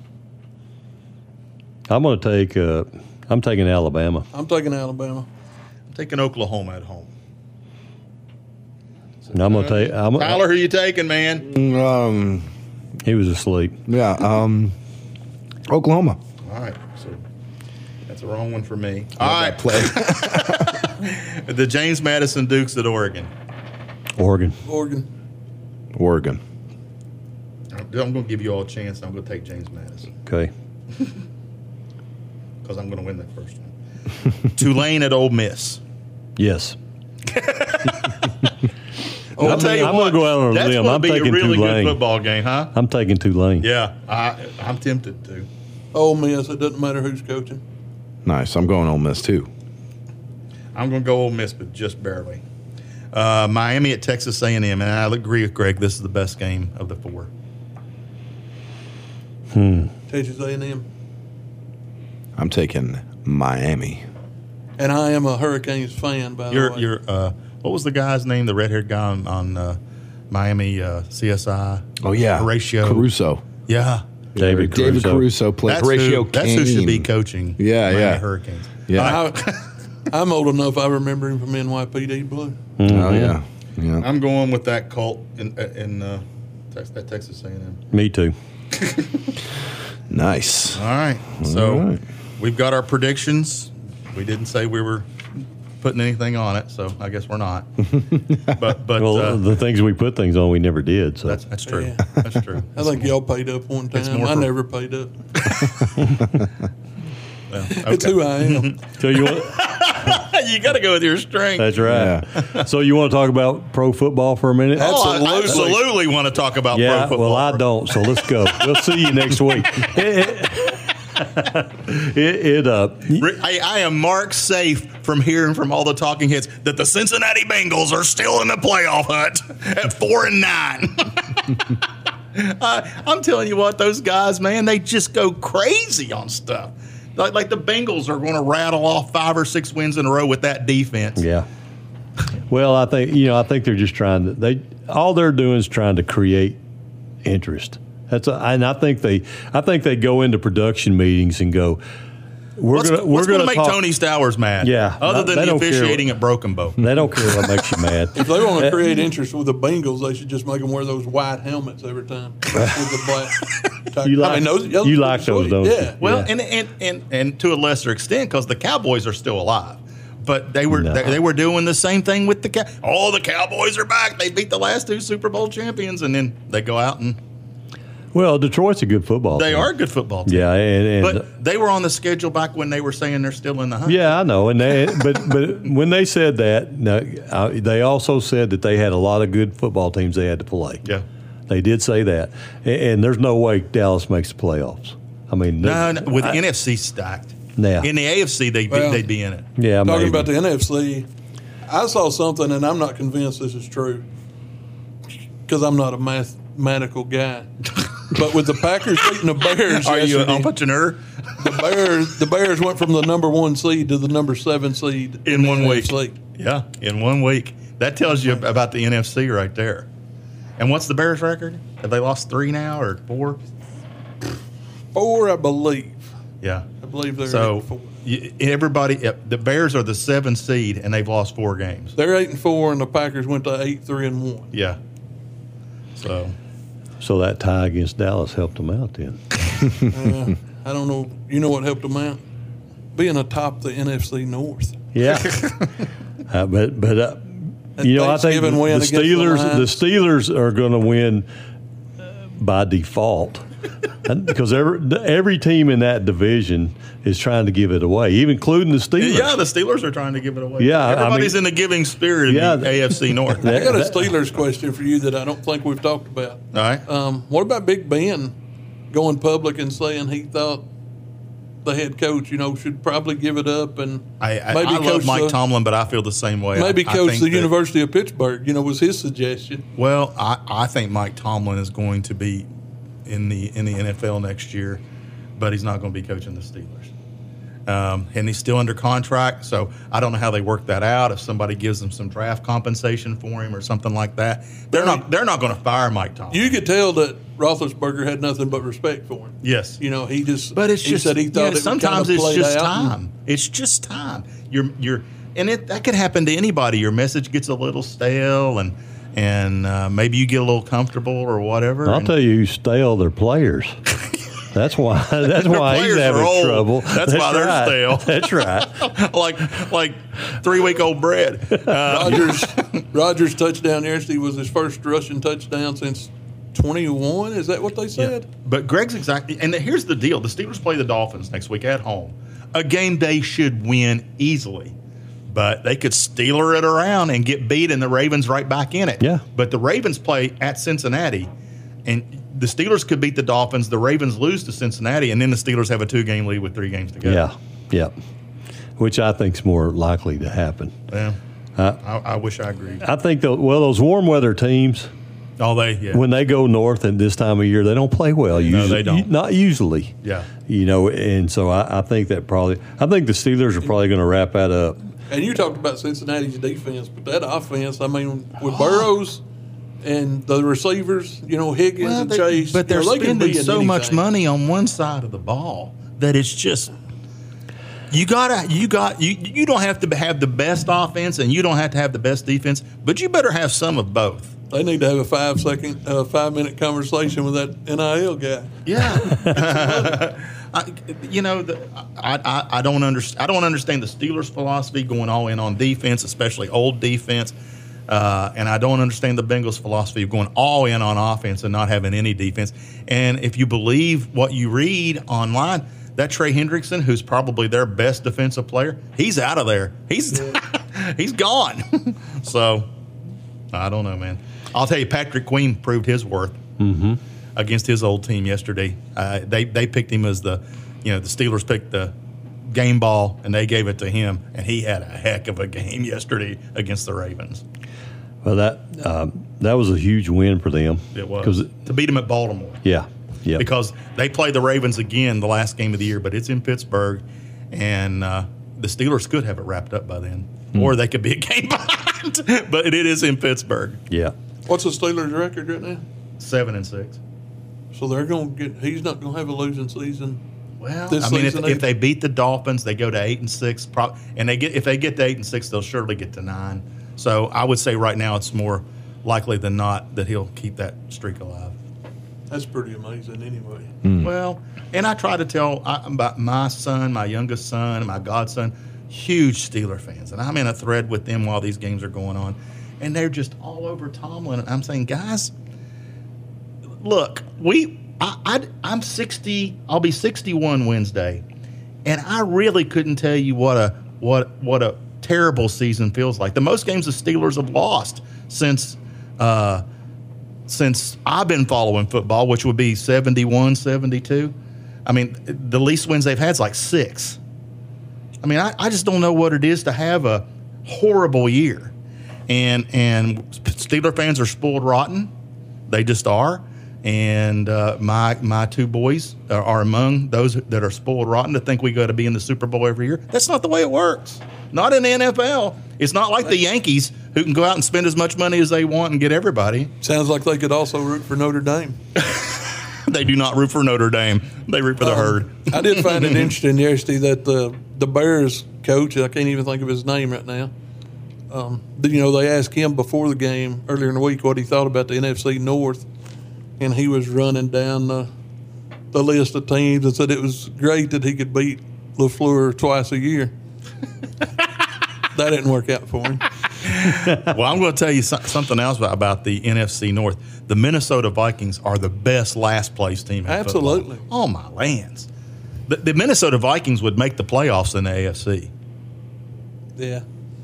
I'm going to take. Uh, I'm taking Alabama. I'm taking Alabama. I'm taking Oklahoma at home. And I'm going to take. I'm, Tyler, who you taking, man? Um, He was asleep. yeah, um, Oklahoma. All right, so that's the wrong one for me. All right, Play. the James Madison Dukes at Oregon. Oregon. Oregon. Oregon. I'm going to give you all a chance. I'm going to take James Madison Okay. because I'm going to win that first one. Tulane at Ole Miss. Yes. I'll I'm- tell you I'm what, gonna go out on a that's limb. going to I'm be a taking really Tulane. good football game, huh? I'm taking Tulane. Yeah, I, I'm tempted to. Ole Miss. It doesn't matter who's coaching. Nice. I'm going Ole Miss too. I'm going to go Ole Miss, but just barely. Uh, Miami at Texas A and M, and I agree with Greg. This is the best game of the four. Texas A and M. I'm taking Miami. And I am a Hurricanes fan, by the You're, way. you're. Uh, what was the guy's name? The red-haired guy on, on uh, Miami uh, C S I. Oh yeah, Horatio Caruso. Yeah, David David Caruso. Caruso played that's Horatio who. That's who should be Kane. coaching. Yeah, Miami yeah. Hurricanes. Yeah. I, I'm old enough. I remember him from N Y P D Blue. Oh yeah. Yeah. I'm going with that cult in in uh, Tex- at Texas A and M. Me too. Nice. All right, so All right. we've got our predictions. We didn't say we were putting anything on it, so I guess we're not. but but Well, uh, the things we put things on, we never did. So that's that's true. Yeah. That's true. I think y'all paid up one It's time. more I for- never paid up. Well, It's okay. who I am. tell you what. You got to go with your strength. That's right. So you want to talk about pro football for a minute? Oh, I Absolutely. absolutely want to talk about Yeah, pro football. well, I don't. So let's go. We'll see you next week. It, it, it, it uh, I, I am marked safe from hearing from all the talking heads that the Cincinnati Bengals are still in the playoff hunt at four and nine. uh, I'm telling you what, those guys, man, they just go crazy on stuff. Like, like the Bengals are going to rattle off five or six wins in a row with that defense. yeah. Well, I think you know. I think they're just trying to. They all they're doing is trying to create interest. That's a, and I think they. I think they go into production meetings and go. We're What's, gonna. We're what's gonna going to make talk, Tony Stowers mad? Yeah, Other they than the don't care officiating at Broken Bow. They don't care what makes you mad. If they want to create interest with the Bengals, they should just make them wear those white helmets every time with the black. You like- I mean, those, those you are like those, sweet. don't you? Yeah. Well, Yeah. and, and, and, and to a lesser extent, because the Cowboys are still alive. But they were No. they, they were doing the same thing with the Cow. Oh, the Cowboys are back. They beat the last two Super Bowl champions, and then they go out and Well, Detroit's a good football. they team. are a good football team. Yeah, and, and But they were on the schedule back when they were saying they're still in the hunt. yeah, I know. And they, but but when they said that, no, uh, they also said that they had a lot of good football teams they had to play. Yeah. They did say that, and, and there's no way Dallas makes the playoffs. I mean, No, no with I, the N F C stacked. Yeah. In the A F C, they'd, Well, be, they'd be in it. Yeah, Talking maybe. about the N F C, I saw something, and I'm not convinced this is true because I'm not a mathematical guy. But with the Packers beating the Bears, Are you an yesterday, entrepreneur? the Bears the Bears went from the number one seed to the number seven seed In one the week. N F C. Yeah, in one week. That tells you about the N F C right there. And what's the Bears' record? Have they lost three now or four? Four, I believe. Yeah. I believe they're So eight and four. y- everybody, the Bears are the seven seed, and they've lost four games. They're eight and four, and the Packers went to eight, three and one. Yeah. So So that tie against Dallas helped them out then. Uh, I don't know. You know what helped them out? Being atop the N F C North. Yeah, uh, but but uh, you know I think the, Thanksgiving the win against the Steelers the, Lions. Steelers are going to win uh, by default because every every team in that division is trying to give it away, even including the Steelers. yeah, the Steelers are trying to give it away. Yeah, I everybody's mean- in the giving spirit in Yeah. the A F C North. I got a That- Steelers question for you that I don't think we've talked about. All right. Um, what about Big Ben going public and saying he thought the head coach, you know, should probably give it up and I, I, maybe I love coach Mike the, Tomlin, but I feel the same way. maybe I, I coach think the that- University of Pittsburgh, you know, was his suggestion. Well, I, I think Mike Tomlin is going to be in the in the N F L next year, but he's not going to be coaching the Steelers. Um, and he's still under contract, so I don't know how they work that out. If somebody gives them some draft compensation for him or something like that, they're not they're not going to fire Mike Tomlin. You could tell that Roethlisberger had nothing but respect for him. yes, You know, he just but it's he just said he you thought know, it would sometimes kind of it's played just out. time. It's just time. You're you're and it that could happen to anybody. Your message gets a little stale, and and uh, maybe you get a little comfortable or whatever. I'll and- tell you, who stale their players. That's why. That's Their why he's players having are old. trouble. That's why they're right. stale. That's right. like like three week old bread. Uh, Rodgers Rodgers touchdown yesterday was his first rushing touchdown since twenty-one. Is that what they said? but Greg's exactly, and here's the deal: the Steelers play the Dolphins next week at home, a game they should win easily. But they could Steeler it around and get beat, and the Ravens right back in it. Yeah. But the Ravens play at Cincinnati, and the Steelers could beat the Dolphins. The Ravens lose to Cincinnati, and then the Steelers have a two game lead with three games to go. Yeah, yeah. Which I think's more likely to happen. Yeah. Uh, I, I wish I agreed. I think the, well, those warm weather teams, Oh, they yeah. when they go north at this time of year, they don't play well. Usually, they don't. Not usually. Yeah. You know, and so I, I think that probably. I think the Steelers are probably going to wrap that up. And you talked about Cincinnati's defense, but that offense, I mean, with Burrows and the receivers, you know, Higgins Well, and they- Chase, but they're you know, they can spending be in so much anything. money on one side of the ball that it's just you gotta you got you you don't have to have the best offense and you don't have to have the best defense, but you better have some of both. They need to have a five second, uh, five minute conversation with that N I L guy. Yeah. I, you know, the, I, I, I don't understand. I don't understand the Steelers' philosophy going all in on defense, especially old defense. Uh, and I don't understand the Bengals' philosophy of going all in on offense and not having any defense. And if you believe what you read online, that Trey Hendrickson, who's probably their best defensive player, he's out of there. He's he's gone. So I don't know, man. I'll tell you, Patrick Queen proved his worth. Mm-hmm. Against his old team yesterday. Uh, they they picked him as the, you know, the Steelers picked the game ball and they gave it to him, and he had a heck of a game yesterday against the Ravens. Well, that um, that was a huge win for them. It was 'Cause- to beat them at Baltimore. Yeah, yeah. Because they play the Ravens again the last game of the year, but it's in Pittsburgh, and uh, the Steelers could have it wrapped up by then, Hmm. or they could be a game behind. But it is in Pittsburgh, yeah. What's the Steelers' record right now? seven and six. So they're going to get. He's not going to have a losing season. Well, This I mean, if, season, if they- they beat the Dolphins, they go to eight and six, pro- and they get if they get to eight and six, they'll surely get to nine. So I would say right now it's more likely than not that he'll keep that streak alive. That's pretty amazing, anyway. Well, and I try to tell I, about my son, my youngest son, my godson, huge Steeler fans, and I'm in a thread with them while these games are going on, and they're just all over Tomlin. And I'm saying, guys, look, we, I, I, I'm sixty. I'll be sixty-one Wednesday, and I really couldn't tell you what a what what a terrible season feels like. The most games the Steelers have lost since uh, since I've been following football, which would be seventy-one, seventy-two. I mean, the least wins they've had is like six. I mean, I, I just don't know what it is to have a horrible year. And and Steeler fans are spoiled rotten. They just are. And uh, my my two boys are, are among those that are spoiled rotten to think we got to be in the Super Bowl every year. That's not the way it works. Not in the N F L. It's not like the Yankees who can go out and spend as much money as they want and get everybody. Sounds like they could also root for Notre Dame. They do not root for Notre Dame. They root for the um, herd. I did find it interesting yesterday that the the Bears coach, I can't even think of his name right now, um, you know, they asked him before the game earlier in the week what he thought about the N F C North, and he was running down the, the list of teams and said it was great that he could beat LaFleur twice a year. That didn't work out for him. Well, I'm going to tell you so- something else about, about the N F C North. The Minnesota Vikings are the best last place team in Absolutely. football. Oh, my lands. The, the Minnesota Vikings would make the playoffs in the A F C. Yeah.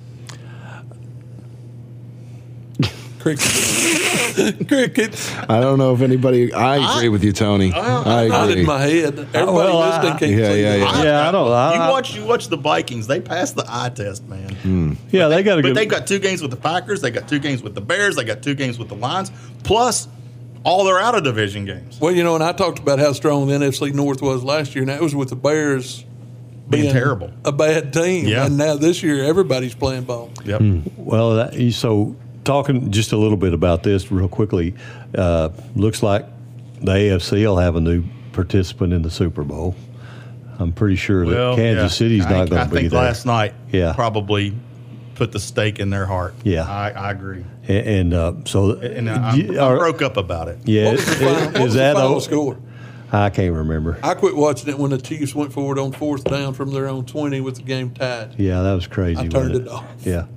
Cricket. Cricket. I don't know if anybody. I agree I, with you, Tony. I, I agree. Not in my head. Everybody well, listening I, can't yeah, see yeah, that. yeah. I, Yeah, I don't. I, you watch. You watch the Vikings. They passed the eye test, man. Mm. Yeah, they, they got a But good. they've got two games with the Packers. They got two games with the Bears. They got two games with the Lions. Plus, all their out of division games. Well, you know, and I talked about how strong the N F C North was last year, and that was with the Bears Being terrible. a bad team. Yeah. And now this year, everybody's playing ball. Yep. Well, that, so talking just a little bit about this real quickly, uh, looks like the A F C will have a new participant in the Super Bowl. I'm pretty sure Well, that Kansas yeah. City's I, not going I to be think there. last night Yeah. probably put the stake in their heart. Yeah. I, I agree. And, and uh, so, And I, you- I are- broke up about it. yeah, What was the is- final, what is was the that final o- score? I can't remember. I quit watching it when the Chiefs went forward on fourth down from their own twenty with the game tied. Yeah, that was crazy. I turned wasn't it off. Yeah,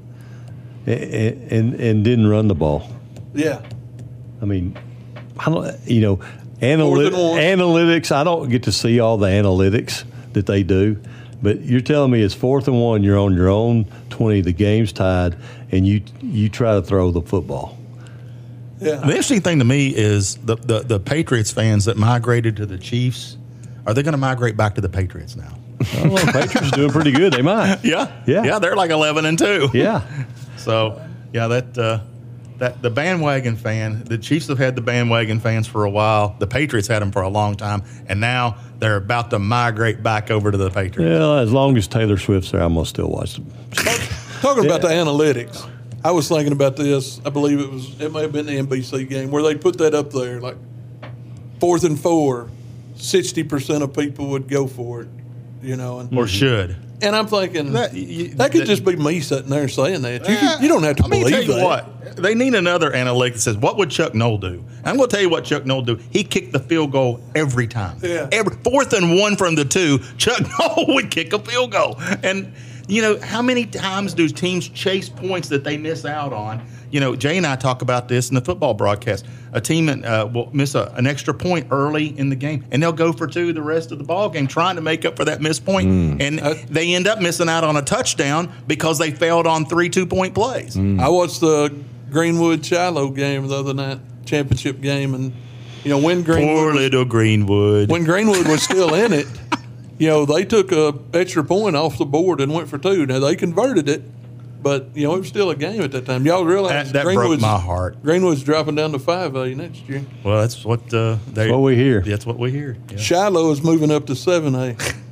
and, and and didn't run the ball. Yeah. I mean, I don't, you know, analyt- Fourth and one. analytics. I don't get to see all the analytics that they do, but you're telling me it's fourth and one. You're on your own twenty. The game's tied, and you you try to throw the football. Yeah. The interesting thing to me is the, the, the Patriots fans that migrated to the Chiefs, are they going to migrate back to the Patriots now? I don't know, the Patriots are doing pretty good. They might. Yeah. Yeah. Yeah, they're like eleven and two. Yeah. So, yeah, that uh, that the bandwagon fan, the Chiefs have had the bandwagon fans for a while. The Patriots had them for a long time, and now they're about to migrate back over to the Patriots. Well, as long as Taylor Swift's there, I'm gonna still watch them. Talking about the analytics, I was thinking about this. I believe it was it may have been the N B C game where they put that up there, like fourth and four, sixty percent of people would go for it, you know, and Or should. and I'm thinking That- that, you- could that- just be me sitting there saying that. You, can- you don't have to I mean, believe tell you that. what, they need another analytic that says, what would Chuck Noll do? I'm going to tell you what Chuck Noll do. He kicked the field goal every time. Yeah. Every fourth and one from the two, Chuck Noll would kick a field goal. And, you know, how many times do teams chase points that they miss out on? You know, Jay and I talk about this in the football broadcast. A team uh, will miss a, an extra point early in the game, and they'll go for two the rest of the ball game trying to make up for that missed point. Mm. And uh, they end up missing out on a touchdown because they failed on three two-point plays. Mm. I watched the Greenwood Shiloh game the other night, championship game, and you know when Greenwood Poor was, little Greenwood. when Greenwood was still in it, you know they took a extra point off the board and went for two. Now they converted it, but you know it was still a game at that time. Y'all realize That- that broke Greenwood's, my heart. Greenwood's dropping down to five A next year. Well, that's what uh, they. That's what we hear. That's what we hear. Yeah. Shiloh is moving up to seven A.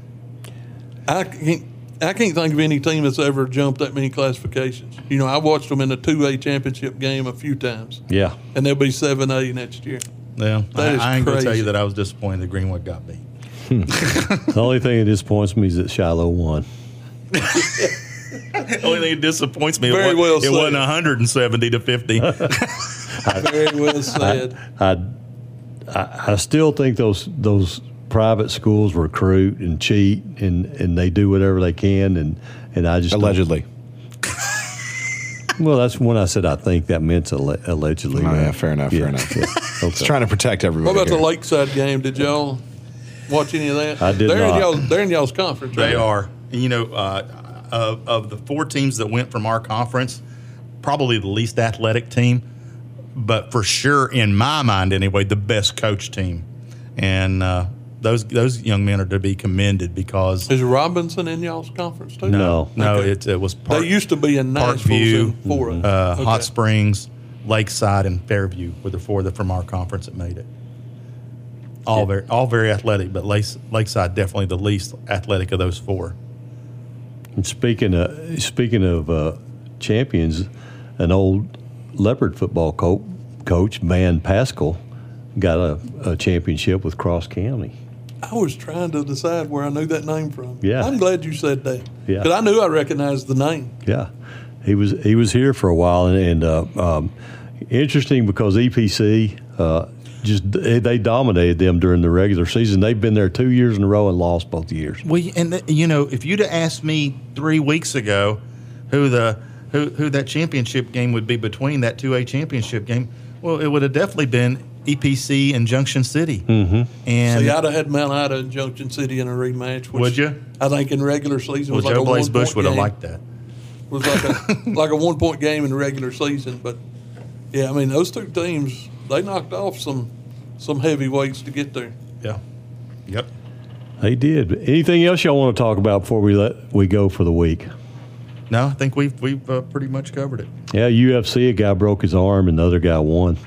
I can't. I can't think of any team that's ever jumped that many classifications. You know, I watched them in the two A championship game a few times, Yeah. and they'll be seven A next year. Yeah, That I, is I ain't gonna tell crazy. you that I was disappointed that Greenwood got beat. The only thing that disappoints me is that Shiloh won. The only thing that disappoints me, Very it, well was, it said. wasn't one hundred seventy to fifty. Very well said. I, I, I still think those those private schools recruit and cheat and, and they do whatever they can and, and I just don't- Allegedly. Well, that's when I said I think that meant alle- allegedly. Oh, right? yeah, fair enough, fair Yeah, enough. yeah. Okay. It's trying to protect everybody. What about the here. Lakeside game? Did y'all watch any of that? I did they're not. In y'all's, they're in y'all's conference. They right? are. And, you know, uh, of, of the four teams that went from our conference, probably the least athletic team. but for sure, in my mind anyway, the best coach team. And uh, those those young men are to be commended because Is Robinson in y'all's conference too? No. no, Okay. it, it was Park, They used to be in Nashville Parkview, for it. uh, Okay. Hot Springs, Lakeside, and Fairview were the four that from our conference that made it. All very all very athletic, but Lakes, Lakeside definitely the least athletic of those four. And speaking of speaking of uh, champions, an old Leopard football co- coach, Van Pascal, got a, a championship with Cross County. I was trying to decide where I knew that name from. Yeah. I'm glad you said that. Yeah. Because I knew I recognized the name. Yeah, he was he was here for a while, and, and uh, um, interesting because E P C uh, just they dominated them during the regular season. They've been there two years in a row and lost both years. Well, and the, you know, if you'd have asked me three weeks ago who the who who that championship game would be between that two A championship game, well, it would have definitely been E P C and Junction City. Mm-hmm. And See, I'd have had Mount Ida and Junction City in a rematch. Which Would you? I think in regular season well, was like Joe a Blaze one Bush point would have game. liked that. was like a like a one point game in the regular season. But yeah, I mean those two teams, they knocked off some some heavyweights to get there. Yeah. Yep. They did. Anything else y'all want to talk about before we let we go for the week? No, I think we've we've uh, pretty much covered it. Yeah, U F C, a guy broke his arm and the other guy won.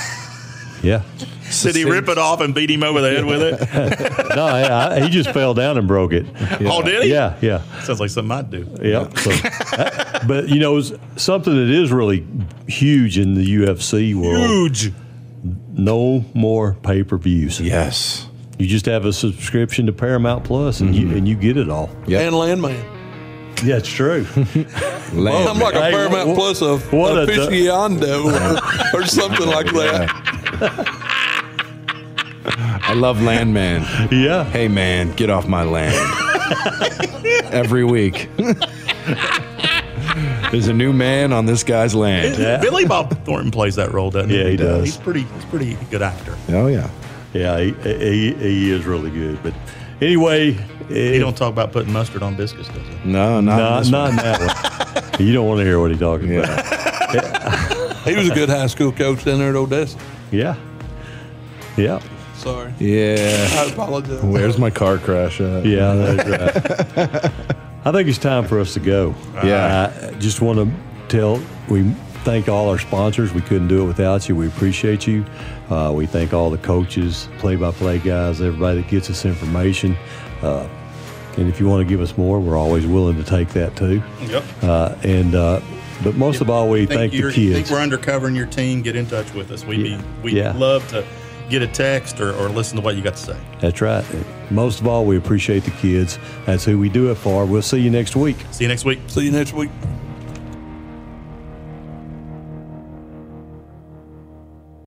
Yeah. Did he rip it off and beat him over the head with it? No, I, I, he just fell down and broke it. Oh, did he? Yeah, yeah. Sounds like something I'd do. Yeah. So, uh, but, you know, s- something that is really huge in the U F C world, Huge. no more pay-per-views. Yes. You just have a subscription to Paramount Plus, and you and you get it all. Yep. And Landman. Yeah, it's true. Land. I'm like a Hey, Paramount wh- Plus of what a du- aficionado or, or something like that. I love Landman. Yeah. Hey, man, get off my land. Every week. There's a new man on this guy's land. Yeah. Billy Bob Thornton plays that role, doesn't he? Yeah, he does. He's pretty. He's a pretty good actor. Oh, yeah. Yeah, he, he, he is really good. But anyway, He don't talk about putting mustard on biscuits, does he? No, not, not, this not in that one. You don't want to hear what he's talking one. about. Yeah. He was a good high school coach down there at Odessa. Yeah. Yeah. Sorry. Yeah. I apologize. Where's my car crash at? Yeah, that's right. I think it's time for us to go. Yeah. I just want to tell, we thank all our sponsors. We couldn't do it without you. We appreciate you. Uh, we thank all the coaches, play-by-play guys, everybody that gets us information. Uh, and if you want to give us more, we're always willing to take that too. Yep. Uh, and uh, but most of all, we thank the you're- Think kids. we're undercovering your team? Get in touch with us. We'd Yeah. be we'd Yeah. love to get a text or, or listen to what you got to say. That's right. Most of all, we appreciate the kids. That's who we do it for. We'll see you next week. See you next week. See you next week.